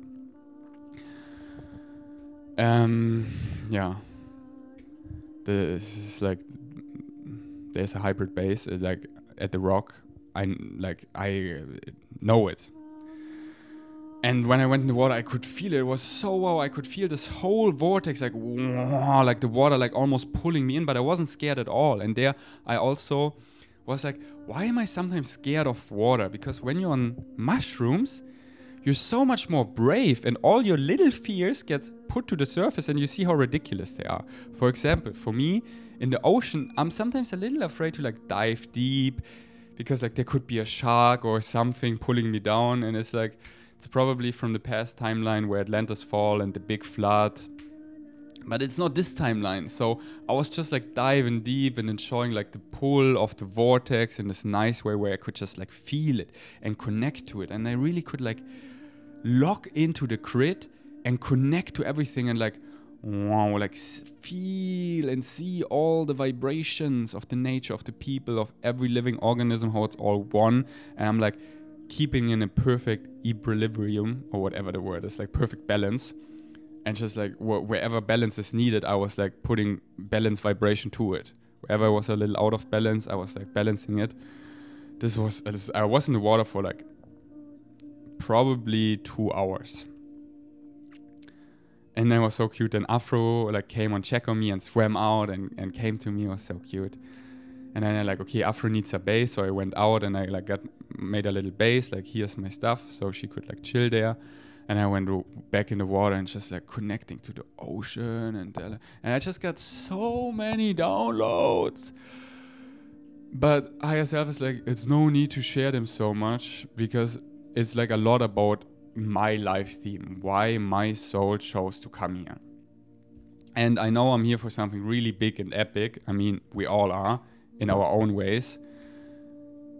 um, yeah, the, it's like, there's a hybrid base uh, like at the rock. I like I know it. And when I went in the water, I could feel it. It was so wow. I could feel this whole vortex, like wow, like the water, like almost pulling me in. But I wasn't scared at all. And there, I also was like, why am I sometimes scared of water? Because when you're on mushrooms, you're so much more brave, and all your little fears get put to the surface, and you see how ridiculous they are. For example, for me, in the ocean, I'm sometimes a little afraid to like dive deep because like there could be a shark or something pulling me down, and it's like, it's probably from the past timeline where Atlantis fall and the big flood. But it's not this timeline. So I was just like diving deep and enjoying like the pull of the vortex in this nice way where I could just like feel it and connect to it. And I really could like lock into the grid and connect to everything and like, wow, like feel and see all the vibrations of the nature, of the people, of every living organism, how it's all one. And I'm like keeping in a perfect equilibrium, or whatever the word is, like perfect balance. And just like wh- wherever balance is needed, I was like putting balance vibration to it. Wherever I was a little out of balance, I was like balancing it. This was, this, I was in the water for like probably two hours. And then it was so cute. And Afro like came on check on me and swam out and, and came to me. It was so cute. And then I like, okay, Afro needs a base. So I went out and I like got made a little base. Like, here's my stuff. So she could like chill there. And I went back in the water and just like connecting to the ocean. And, uh, and I just got so many downloads. But higher self is like, it's no need to share them so much, because it's like a lot about my life theme, why my soul chose to come here. And I know I'm here for something really big and epic. I mean, we all are in our own ways.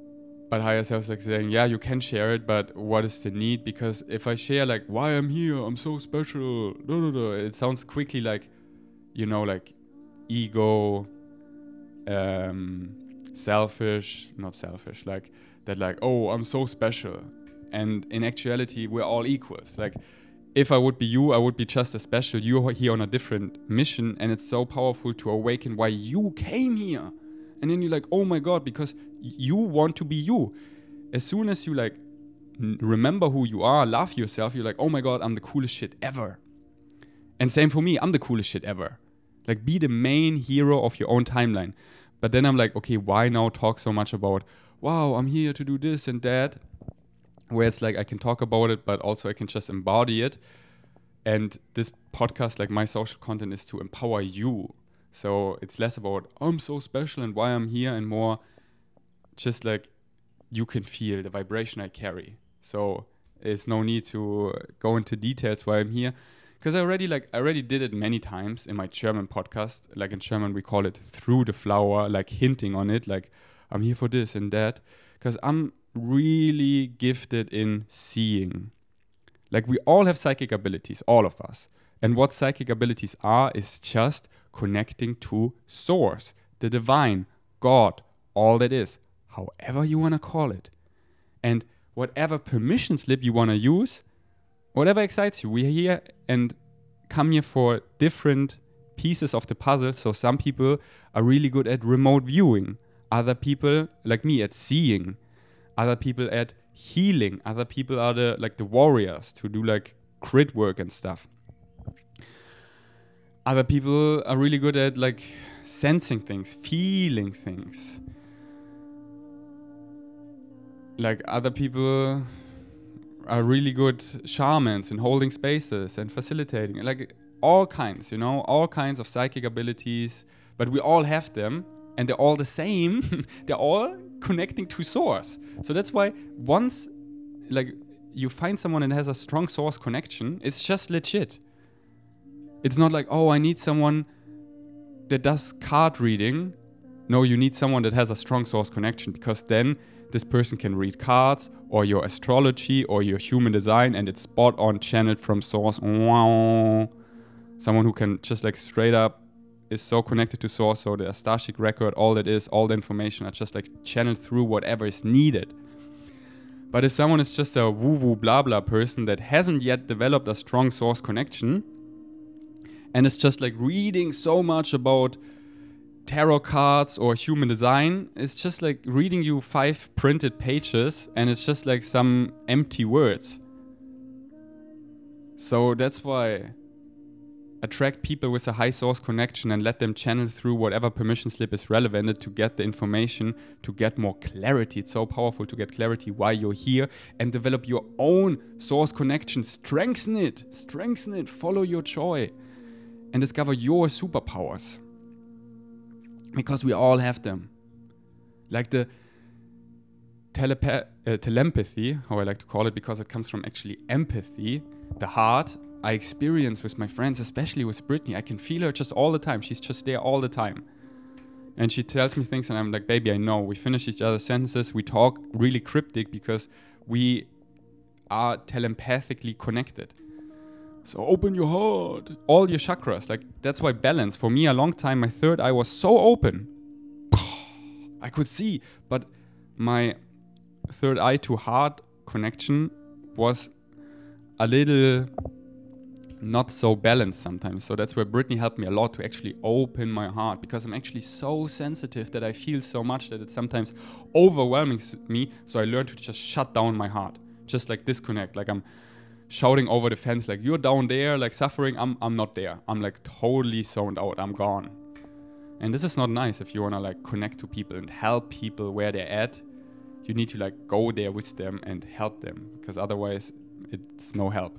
but higher self is like saying, yeah, you can share it, but what is the need? Because if I share like why I'm here, I'm so special, da, da, da, it sounds quickly like, you know, like ego, um, selfish, not selfish, like that, like, oh, I'm so special. And in actuality, we're all equals. Like, if I would be you, I would be just as special. You're here on a different mission, and it's so powerful to awaken why you came here. And then you're like, oh my God, because you want to be you. As soon as you like n- remember who you are, love yourself, you're like, oh my God, I'm the coolest shit ever. And same for me, I'm the coolest shit ever. Like, be the main hero of your own timeline. But then I'm like, okay, why now talk so much about, wow, I'm here to do this and that? Where it's like I can talk about it, but also I can just embody it. And this podcast, like my social content, is to empower you. So it's less about, I'm so special and why I'm here, and more just like you can feel the vibration I carry. So there's no need to go into details why I'm here. Because I already like I already did it many times in my German podcast. Like in German, we call it through the flower, like hinting on it, like I'm here for this and that. Because I'm really gifted in seeing. Like, we all have psychic abilities, all of us. And what psychic abilities are is just connecting to source, the divine, God, all that is, however you want to call it. And whatever permission slip you want to use, whatever excites you, we're here and come here for different pieces of the puzzle. So some people are really good at remote viewing. Other people, like me, at seeing. Other people at healing. Other people are the like the warriors to do like crit work and stuff. Other people are really good at like sensing things, feeling things. Like, other people are really good shamans in holding spaces and facilitating. Like, all kinds, you know, all kinds of psychic abilities. But we all have them, and they're all the same. They're all connecting to source. So that's why once like you find someone that has a strong source connection, it's just legit. It's not like, oh, I need someone that does card reading. No, you need someone that has a strong source connection, because then this person can read cards or your astrology or your human design, and it's spot on channeled from source. Wow. Someone who can just like straight up is so connected to source, so the Akashic record, all that is, all the information are just like channeled through whatever is needed. But if someone is just a woo-woo blah blah person that hasn't yet developed a strong source connection, and is just like reading so much about tarot cards or human design, it's just like reading you five printed pages, and it's just like some empty words. So that's why attract people with a high source connection and let them channel through whatever permission slip is relevant to get the information, to get more clarity. It's so powerful to get clarity why you're here, and develop your own source connection. Strengthen it, strengthen it, follow your joy, and discover your superpowers. Because we all have them. Like the telepa- uh, telepathy, how I like to call it, because it comes from actually empathy, the heart, I experience with my friends, especially with Brittany. I can feel her just all the time. She's just there all the time. And she tells me things and I'm like, baby, I know. We finish each other's sentences. We talk really cryptic because we are telepathically connected. So open your heart. All your chakras. Like, that's why balance. For me, a long time, my third eye was so open. I could see. But my third eye to heart connection was a little not so balanced sometimes. So that's where Brittany helped me a lot to actually open my heart, because I'm actually so sensitive that I feel so much that it sometimes overwhelming me. So I learned to just shut down my heart, just like disconnect. Like I'm shouting over the fence, like you're down there, like suffering. I'm I'm not there. I'm like totally zoned out. I'm gone. And this is not nice if you want to like connect to people and help people where they're at. You need to like go there with them and help them, because otherwise it's no help.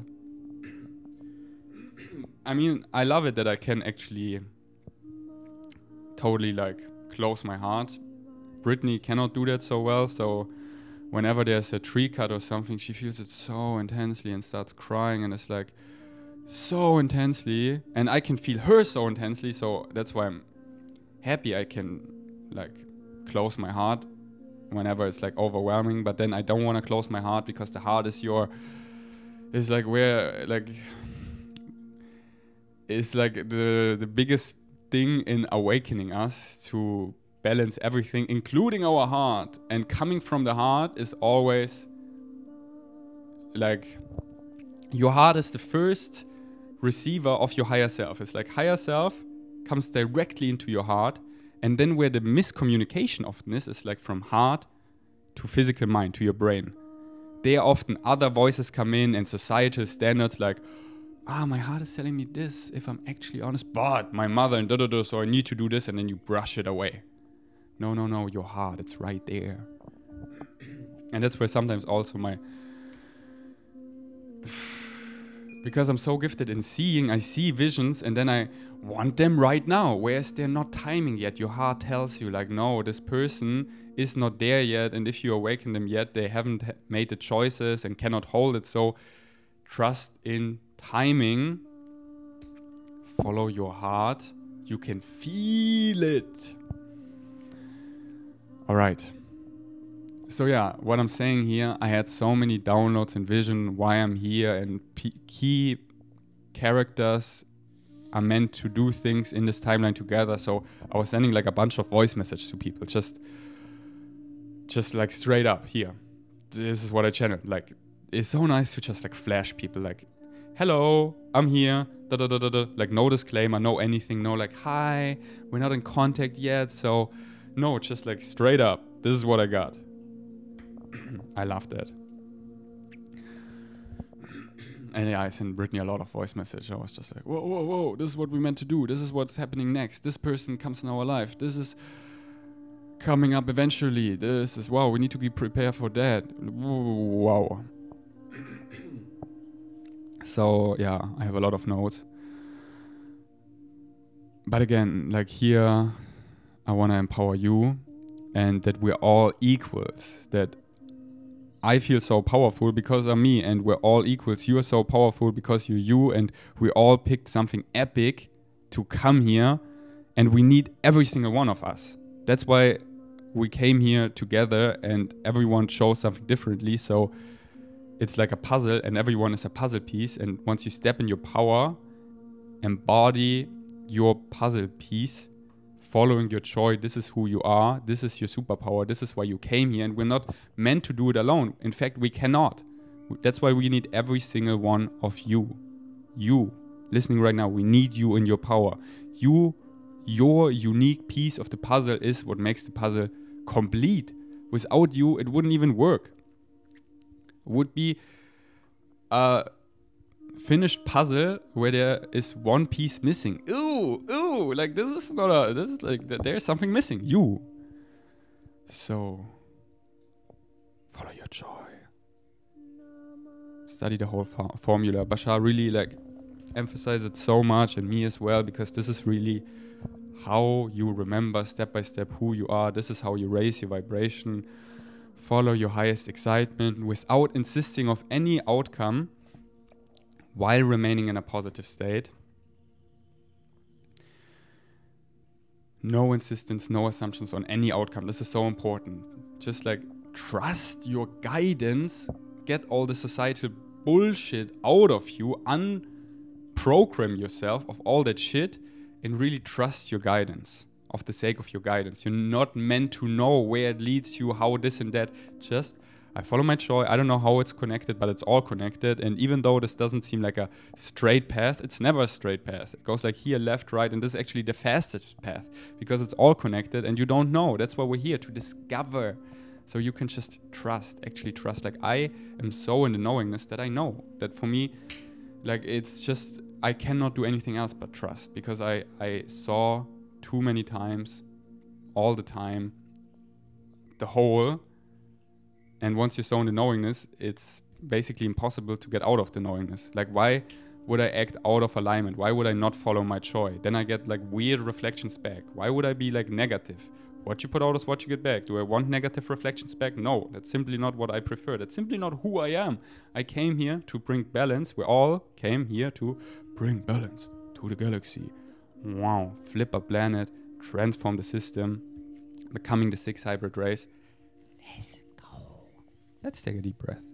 I mean, I love it that I can actually totally like close my heart. Brittany cannot do that so well, so whenever there's a tree cut or something, she feels it so intensely and starts crying, and it's like so intensely, and I can feel her so intensely, so that's why I'm happy I can like close my heart whenever it's like overwhelming. But then I don't want to close my heart, because the heart is your, is like where, like, it's like the the biggest thing in awakening us to balance everything, including our heart. And coming from the heart is always like, your heart is the first receiver of your higher self. It's like higher self comes directly into your heart, and then where the miscommunication often is, is like from heart to physical mind, to your brain. There often other voices come in and societal standards like, ah, my heart is telling me this, if I'm actually honest, but my mother and da da da, so I need to do this, and then you brush it away. No, no, no, your heart, it's right there. And that's where sometimes also my, because I'm so gifted in seeing, I see visions and then I want them right now, whereas they're not timing yet. Your heart tells you like, no, this person is not there yet, and if you awaken them yet, they haven't ha- made the choices and cannot hold it. So trust in timing, follow your heart, you can feel it. All right. So yeah, what I'm saying here, I had so many downloads and vision why I'm here, and p- key characters are meant to do things in this timeline together. So I was sending like a bunch of voice messages to people, just just like straight up here. This is what I channeled. Like, it's so nice to just like flash people like, hello, I'm here, da da da da da. Like no disclaimer, no anything, no like, hi, we're not in contact yet. So no, just like straight up, this is what I got. I love that. And yeah, I sent Brittany a lot of voice message. I was just like, whoa, whoa, whoa, this is what we meant to do. This is what's happening next. This person comes in our life. This is coming up eventually. This is, wow, we need to be prepared for that. Wow. So yeah, I have a lot of notes. But again, like here, I want to empower you, and that we're all equals, that I feel so powerful because I'm me, and we're all equals. You're so powerful because you're you, and we all picked something epic to come here, and we need every single one of us. That's why we came here together, and everyone shows something differently. So it's like a puzzle, and everyone is a puzzle piece. And once you step in your power, embody your puzzle piece, following your joy, this is who you are, this is your superpower, this is why you came here, and we're not meant to do it alone. In fact, we cannot. That's why we need every single one of you. You, listening right now, we need you in your power. You, your unique piece of the puzzle is what makes the puzzle complete. Without you, it wouldn't even work. It would be a finished puzzle where there is one piece missing. Ooh, ooh, like this is not a, this is like, there's something missing. You. So, follow your joy. Study the whole for- formula. Bashar really like emphasized it so much, and me as well, because this is really how you remember step by step who you are. This is how you raise your vibration. Follow your highest excitement without insisting of any outcome, while remaining in a positive state. No insistence, no assumptions on any outcome. This is so important. Just like trust your guidance, get all the societal bullshit out of you, unprogram yourself of all that shit, and really trust your guidance, of the sake of your guidance. You're not meant to know where it leads you, how this and that. Just I follow my joy. I don't know how it's connected, but it's all connected. And even though this doesn't seem like a straight path, it's never a straight path. It goes like here, left, right, and this is actually the fastest path because it's all connected and you don't know. That's why we're here, to discover. So you can just trust, actually trust. Like I am so in the knowingness that I know that for me, like it's just, I cannot do anything else but trust, because I, I saw too many times, all the time, the whole. And once you're so in the knowingness, it's basically impossible to get out of the knowingness. Like, why would I act out of alignment? Why would I not follow my joy? Then I get like weird reflections back. Why would I be like negative? What you put out is what you get back. Do I want negative reflections back? No, that's simply not what I prefer. That's simply not who I am. I came here to bring balance. We all came here to bring balance to the galaxy. Wow, flip a planet, transform the system, becoming the sixth hybrid race. Let's go. Let's take a deep breath.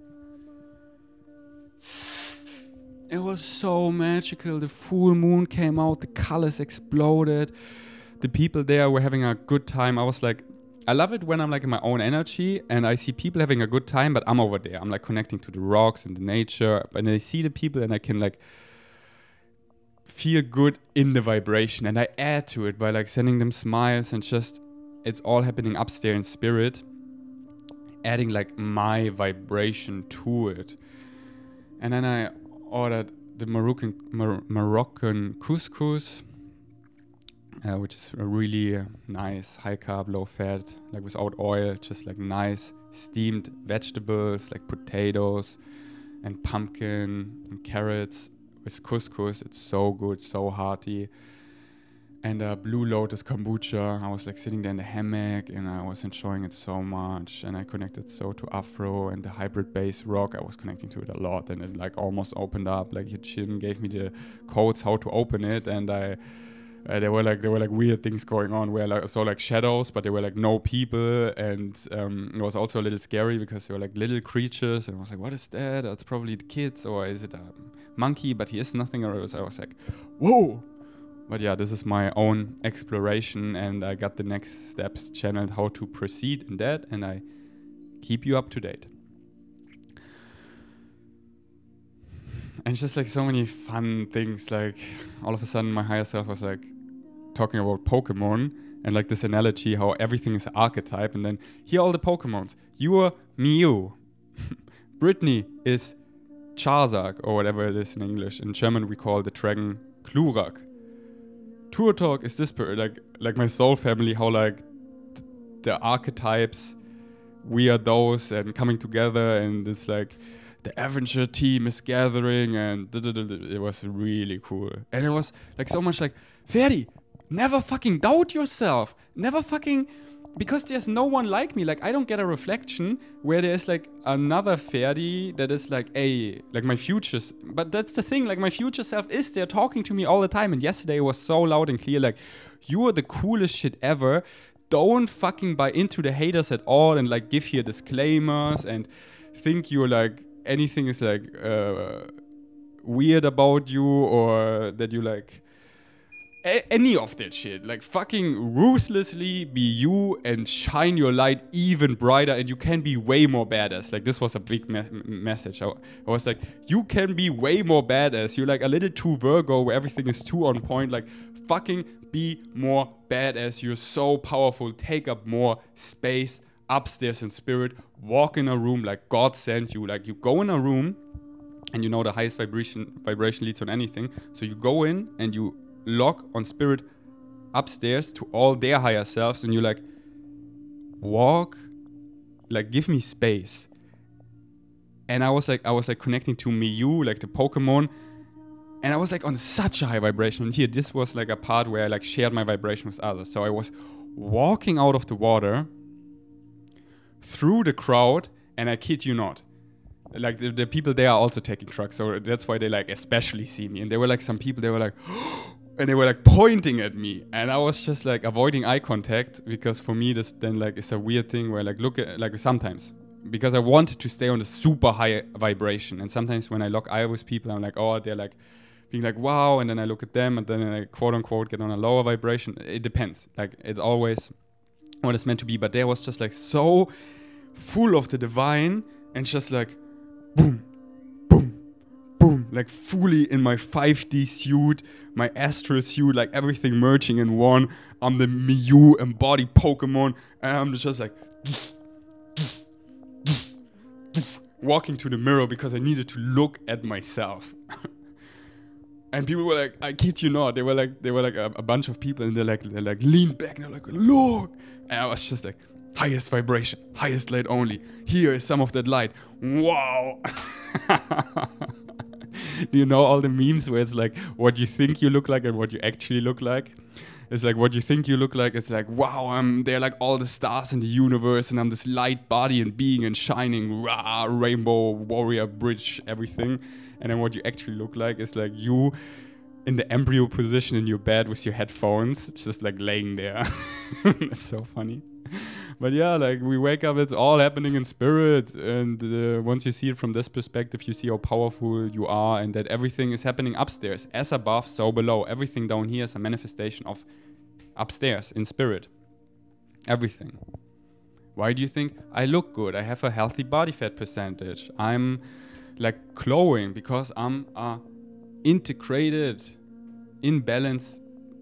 It was so magical. The full moon came out, the colors exploded. The people there were having a good time. I was like, I love it when I'm like in my own energy and I see people having a good time, but I'm over there. I'm like connecting to the rocks and the nature. And I see the people and I can like feel good in the vibration. And I add to it by like sending them smiles and just, it's all happening upstairs in spirit. Adding like my vibration to it. And then I ordered the Moroccan Mor- Moroccan couscous, uh, which is a really uh, nice, high carb, low fat, like without oil, just like nice steamed vegetables like potatoes and pumpkin and carrots with couscous. It's so good, so hearty. And uh, Blue Lotus kombucha. I was like sitting there in the hammock and I was enjoying it so much. And I connected so to Afro and the hybrid bass rock. I was connecting to it a lot and it like almost opened up. Like Jim gave me the codes how to open it, and I uh, there were like there were like weird things going on where like I saw like shadows, but there were like no people, and um, it was also a little scary because there were like little creatures. And I was like, what is that? It's probably the kids, or is it a monkey? But he is nothing. Or I was like, whoa. But yeah, this is my own exploration, and I got the next steps channeled how to proceed in that, and I keep you up to date. And it's just like so many fun things, like all of a sudden my higher self was like talking about Pokemon, and like this analogy how everything is an archetype, and then here are all the Pokemons. You are Mew. Brittany is Charizard, or whatever it is in English. In German we call the dragon Glurak. Turtok is this per- like like my soul family, how like th- the archetypes, we are those and coming together, and it's like the Avenger team is gathering, and it was really cool. And it was like so much like, Ferdi, never fucking doubt yourself, never fucking, because there's no one like me. Like I don't get a reflection where there's like another Ferdi that is like, hey, like my future. But that's the thing, like my future self is there talking to me all the time. And yesterday it was so loud and clear, like, you are the coolest shit ever. Don't fucking buy into the haters at all and like give here disclaimers and think you're like, anything is like uh, weird about you, or that you like A- any of that shit. Like fucking ruthlessly be you and shine your light even brighter, and you can be way more badass. Like this was a big me- message. I, I was like, you can be way more badass. You're like a little too Virgo where everything is too on point. Like fucking be more badass. You're so powerful. Take up more space upstairs in spirit. Walk in a room like God sent you. Like you go in a room, and you know the highest vibration vibration leads on anything. So you go in and you lock on spirit upstairs to all their higher selves, and you like walk, like give me space. And I was like I was like connecting to Mew, like the Pokemon, and I was like on such a high vibration. And here this was like a part where I like shared my vibration with others. So I was walking out of the water through the crowd, and I kid you not, like the, the people there are also taking drugs, so that's why they like especially see me. And there were like some people, they were like and they were like pointing at me, and I was just like avoiding eye contact, because for me this then like is a weird thing where like look at, like sometimes, because I wanted to stay on a super high vibration, and sometimes when I lock eye with people, I'm like, oh, they're like being like wow, and then I look at them, and then I quote unquote get on a lower vibration. It depends, like it's always what it's meant to be. But there was just like so full of the divine, and just like boom, boom, boom, like fully in my five D suit, my astral suit, like everything merging in one. I'm the Mew embodied Pokemon, and I'm just like walking to the mirror because I needed to look at myself. And people were like, I kid you not, they were like, they were like a, a bunch of people, and they're like, they like leaned back and they're like, look. And I was just like, highest vibration, highest light only. Here is some of that light. Wow. Do you know all the memes where it's like what you think you look like and what you actually look like? It's like what you think you look like. It's like, wow, I'm they're like all the stars in the universe, and I'm this light body and being and shining, rah, rainbow, warrior, bridge, everything. And then what you actually look like is like you in the embryo position in your bed with your headphones, just like laying there. That's so funny. But yeah, like we wake up, it's all happening in spirit. And uh, once you see it from this perspective, you see how powerful you are and that everything is happening upstairs. As above, so below. Everything down here is a manifestation of upstairs in spirit. Everything. Why do you think I look good? I have a healthy body fat percentage. I'm like glowing because I'm a integrated, in balance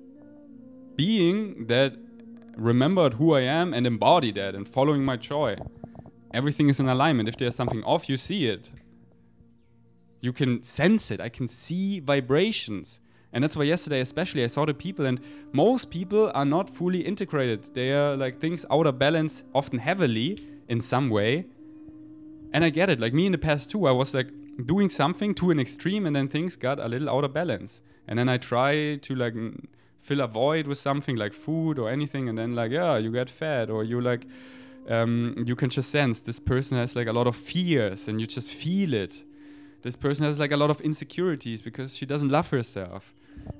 being that remembered who I am and embody that and following my joy. Everything is in alignment. If there's something off, you see it. You can sense it. I can see vibrations. And that's why yesterday especially I saw the people, and most people are not fully integrated. They are like things out of balance, often heavily in some way. And I get it. Like me in the past too, I was like doing something to an extreme and then things got a little out of balance. And then I try to like fill a void with something like food or anything, and then like, yeah, you get fat, or you like, um, you can just sense this person has like a lot of fears and you just feel it. This person has like a lot of insecurities because she doesn't love herself.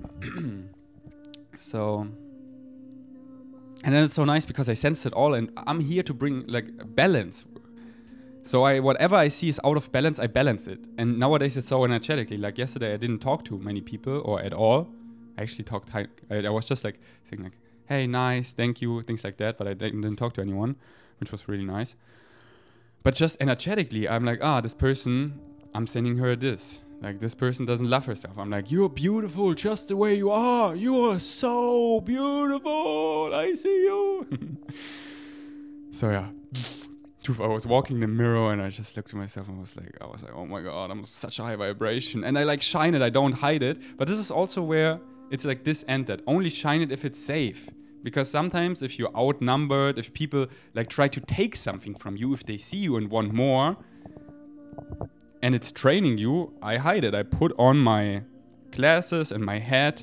So, and then it's so nice because I sense it all, and I'm here to bring like balance. So I, whatever I see is out of balance, I balance it. And nowadays it's so energetically. Like yesterday I didn't talk to many people or at all. I actually talked, I, I was just like saying like, hey, nice, thank you, things like that. But I didn't, didn't talk to anyone, which was really nice. But just energetically, I'm like, ah, this person, I'm sending her this. Like, this person doesn't love herself. I'm like, you're beautiful just the way you are. You are so beautiful. I see you. So yeah. I was walking in the mirror and I just looked at myself and was like, I was like, oh my God, I'm such a high vibration. And I like shine it, I don't hide it. But this is also where it's like this and that. Only shine it if it's safe. Because sometimes if you're outnumbered, if people like try to take something from you, if they see you and want more, and it's training you, I hide it. I put on my glasses and my hat.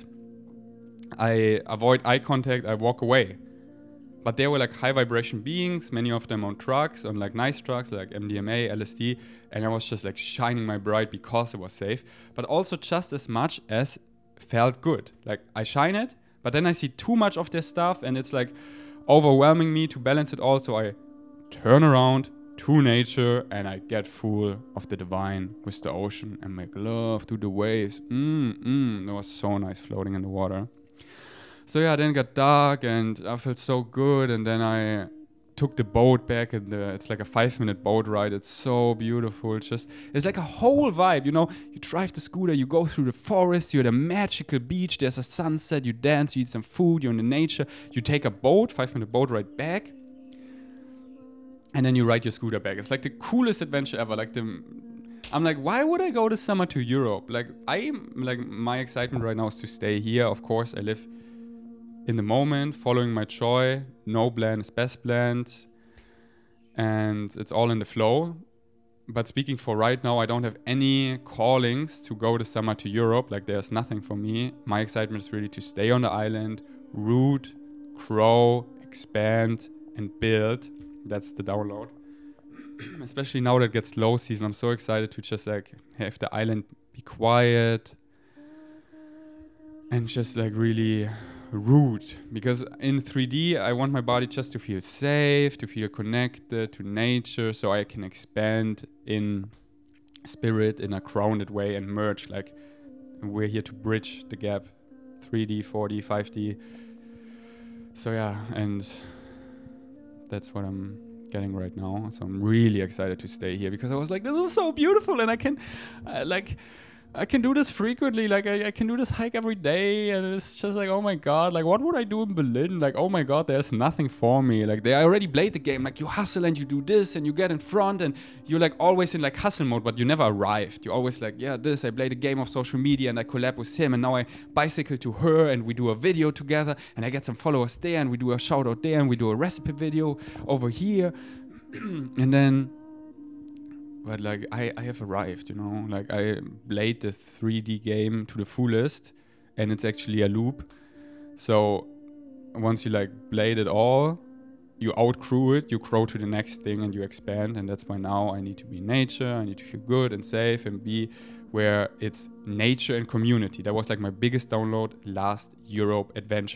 I avoid eye contact, I walk away. But they were like high vibration beings, many of them on drugs, on like nice drugs like M D M A, L S D. And I was just like shining my bright because it was safe. But also just as much as felt good. Like I shine it, but then I see too much of their stuff and it's like overwhelming me to balance it all. So I turn around to nature and I get full of the divine with the ocean and make love to the waves. Mm, mm. It was so nice floating in the water. So yeah, then it got dark and I felt so good, and then I took the boat back, and the, it's like a five minute boat ride. It's so beautiful. It's just, it's like a whole vibe, you know. You drive the scooter, you go through the forest, you're at a magical beach, there's a sunset, you dance, you eat some food, you're in the nature. You take a boat, five minute boat ride back, and then you ride your scooter back. It's like the coolest adventure ever. Like the, I'm like, why would I go this summer to Europe? Like I, like my excitement right now is to stay here. Of course, I live in the moment, following my joy. No plan is best planned, and it's all in the flow. But speaking for right now, I don't have any callings to go this summer to Europe. Like there's nothing for me. My excitement is really to stay on the island, root, grow, expand, and build. That's the download. Especially now that it gets low season, I'm so excited to just like have the island be quiet and just like really root, because in three D I want my body just to feel safe, to feel connected to nature, so I can expand in spirit in a grounded way and merge. Like we're here to bridge the gap, three D, four D, five D. So yeah, and that's what I'm getting right now. So I'm really excited to stay here because I was like, this is so beautiful, and I can uh, like I can do this frequently. Like I, I can do this hike every day, and it's just like, oh my God, like what would I do in Berlin? Like, oh my God, there's nothing for me. Like they already played the game. Like you hustle and you do this and you get in front and you're like always in like hustle mode, but you never arrived. You're always like, yeah, this, I played a game of social media and I collab with him, and now I bicycle to her and we do a video together and I get some followers there and we do a shout out there and we do a recipe video over here. And then But like I, I have arrived, you know, like I played the three D game to the fullest, and it's actually a loop. So once you like played it all, you outgrew it, you grow to the next thing and you expand. And that's why now I need to be in nature, I need to feel good and safe and be where it's nature and community. That was like my biggest download last Europe adventure.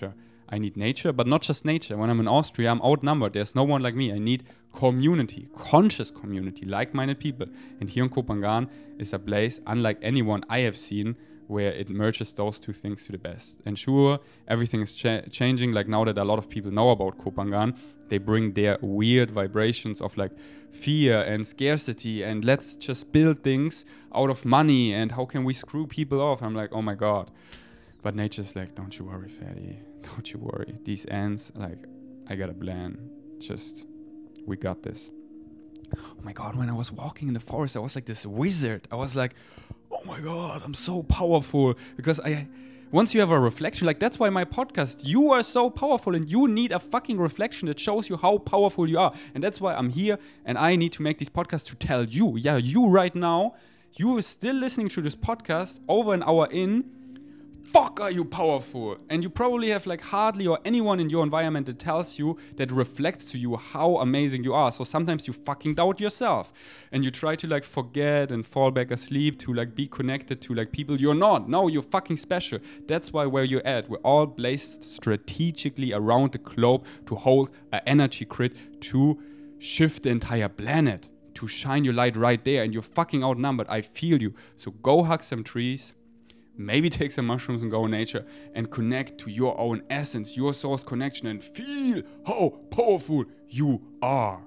I need nature, but not just nature. When I'm in Austria, I'm outnumbered. There's no one like me. I need community, conscious community, like-minded people. And here in Koh Phangan is a place unlike anyone I have seen where it merges those two things to the best. And sure, everything is cha- changing. Like now that a lot of people know about Koh Phangan, they bring their weird vibrations of like fear and scarcity and let's just build things out of money and how can we screw people off. I'm like, oh my God. But nature's like, don't you worry, fatty. Don't you worry. These ants, like, I got a plan. Just, we got this. Oh my God, when I was walking in the forest, I was like this wizard. I was like, oh my God, I'm so powerful. Because I, once you have a reflection, like that's why my podcast, you are so powerful and you need a fucking reflection that shows you how powerful you are. And that's why I'm here and I need to make this podcast to tell you, yeah, you right now, you are still listening to this podcast over an hour in, fuck are you powerful. And you probably have like hardly or anyone in your environment that tells you, that reflects to you how amazing you are. So sometimes you fucking doubt yourself and you try to like forget and fall back asleep to like be connected to like people you're not. No, you're fucking special. That's why where you're at, we're all placed strategically around the globe to hold an energy grid to shift the entire planet, to shine your light right there. And you're fucking outnumbered. I feel you. So go hug some trees. Maybe take some mushrooms and go in nature and connect to your own essence, your source connection, and feel how powerful you are.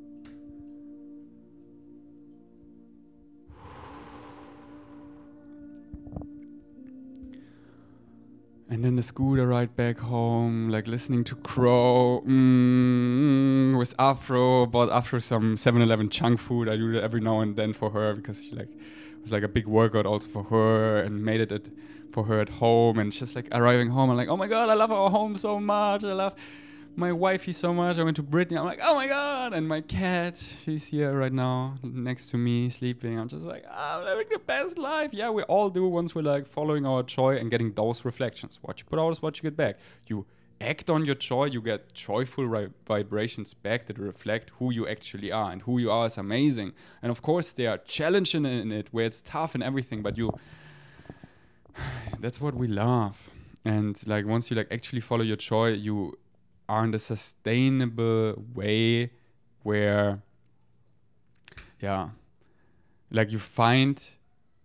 And then the scooter ride back home, like listening to Crow mm, with Afro. Bought Afro some seven eleven junk food. I do that every now and then for her because she like it was like a big workout also for her and made it at, for her at home. And just like arriving home, I'm like, oh my God, I love our home so much. I love my wifey so much. I went to Brittany. I'm like, oh my God. And my cat, she's here right now next to me sleeping. I'm just like, oh, I'm living the best life. Yeah, we all do once we're like following our joy and getting those reflections. What you put out is what you get back. You act on your joy, you get joyful ri- vibrations back that reflect who you actually are, and who you are is amazing. And of course there are challenges in, in it where it's tough and everything, but you that's what we love. And like once you like actually follow your joy, you are in the sustainable way where yeah like you find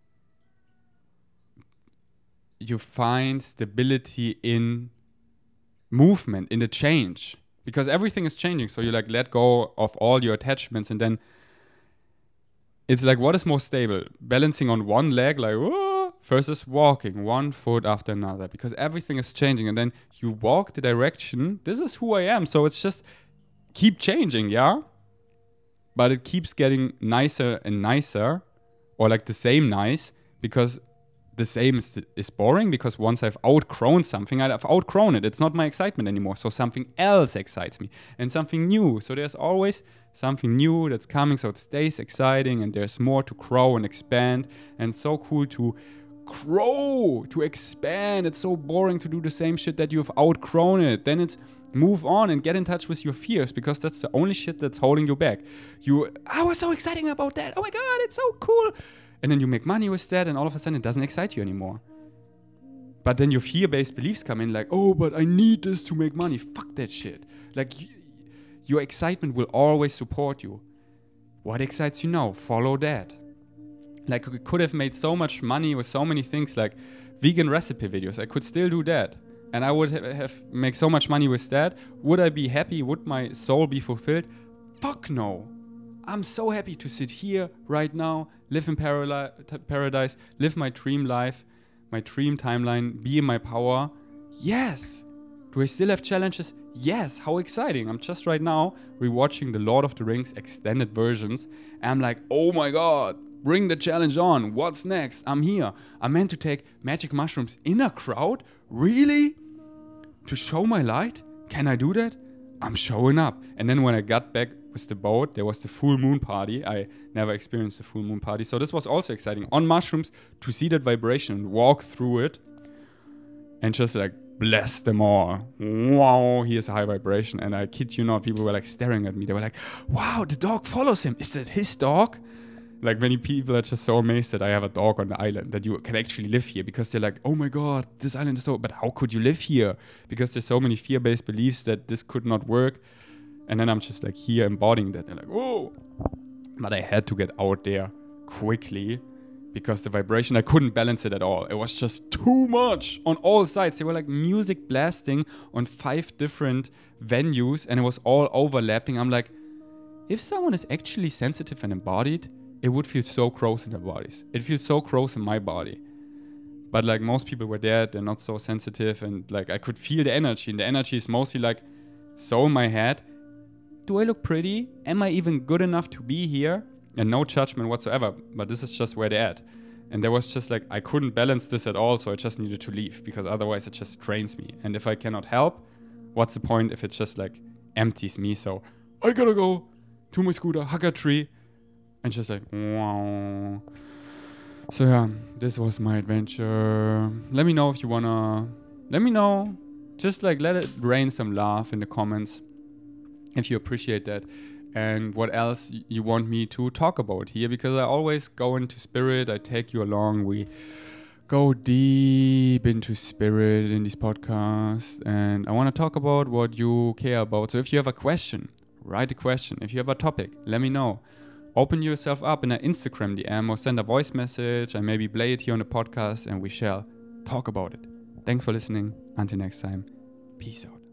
you find stability in movement, in the change, because everything is changing. So you like let go of all your attachments, and then it's like, what is more stable? Balancing on one leg, like whoa, versus walking one foot after another, because everything is changing. And then you walk the direction, this is who I am. So it's just keep changing, yeah? But it keeps getting nicer and nicer, or like the same nice, because the same is, is boring, because once I've outgrown something, I've outgrown it. It's not my excitement anymore. So something else excites me and something new. So there's always something new that's coming. So it stays exciting and there's more to grow and expand. And it's so cool to grow, to expand. It's so boring to do the same shit that you've outgrown it. Then it's move on and get in touch with your fears, because that's the only shit that's holding you back. You, I was so exciting about that. Oh my God, it's so cool. And then you make money with that, and all of a sudden it doesn't excite you anymore. But then your fear-based beliefs come in like, oh, but I need this to make money. Fuck that shit. Like, y- your excitement will always support you. What excites you now? Follow that. Like, I could have made so much money with so many things, like vegan recipe videos. I could still do that. And I would ha- have make so much money with that. Would I be happy? Would my soul be fulfilled? Fuck no. I'm so happy to sit here right now, live in parali- t- paradise, live my dream life, my dream timeline, be in my power. Yes. Do I still have challenges? Yes. How exciting. I'm just right now rewatching the Lord of the Rings extended versions. And I'm like, oh my God, bring the challenge on. What's next? I'm here. I'm meant to take magic mushrooms in a crowd? Really? To show my light? Can I do that? I'm showing up. And then when I got back with the boat, there was the full moon party. I never experienced the full moon party. So this was also exciting. On mushrooms, to see that vibration, walk through it, and just like bless them all. Wow, here's a high vibration. And I kid you not, people were like staring at me. They were like, wow, the dog follows him. Is that his dog? Like many people are just so amazed that I have a dog on the island, that you can actually live here, because they're like, oh my God, this island is so, but how could you live here? Because there's so many fear-based beliefs that this could not work. And then I'm just like here embodying that. They're like, whoa. But I had to get out there quickly because the vibration, I couldn't balance it at all. It was just too much on all sides. They were like music blasting on five different venues and it was all overlapping. I'm like, if someone is actually sensitive and embodied, it would feel so gross in their bodies. It feels so gross in my body. But like most people were there, they're not so sensitive, and like I could feel the energy, and the energy is mostly like so in my head. Do I look pretty? Am I even good enough to be here? And no judgment whatsoever, but this is just where they're at. And there was just like, I couldn't balance this at all, so I just needed to leave, because otherwise it just drains me. And if I cannot help, what's the point if it just like empties me? So I gotta go to my scooter, hug a tree, and just like, wow. So yeah, this was my adventure. Let me know if you wanna, let me know, just like let it rain some love in the comments if you appreciate that. And what else you want me to talk about here, because I always go into spirit, I take you along, we go deep into spirit in these podcasts, and I want to talk about what you care about. So if you have a question, write a question. If you have a topic, let me know. Open yourself up in an Instagram D M or send a voice message and maybe play it here on the podcast and we shall talk about it. Thanks for listening. Until next time, peace out.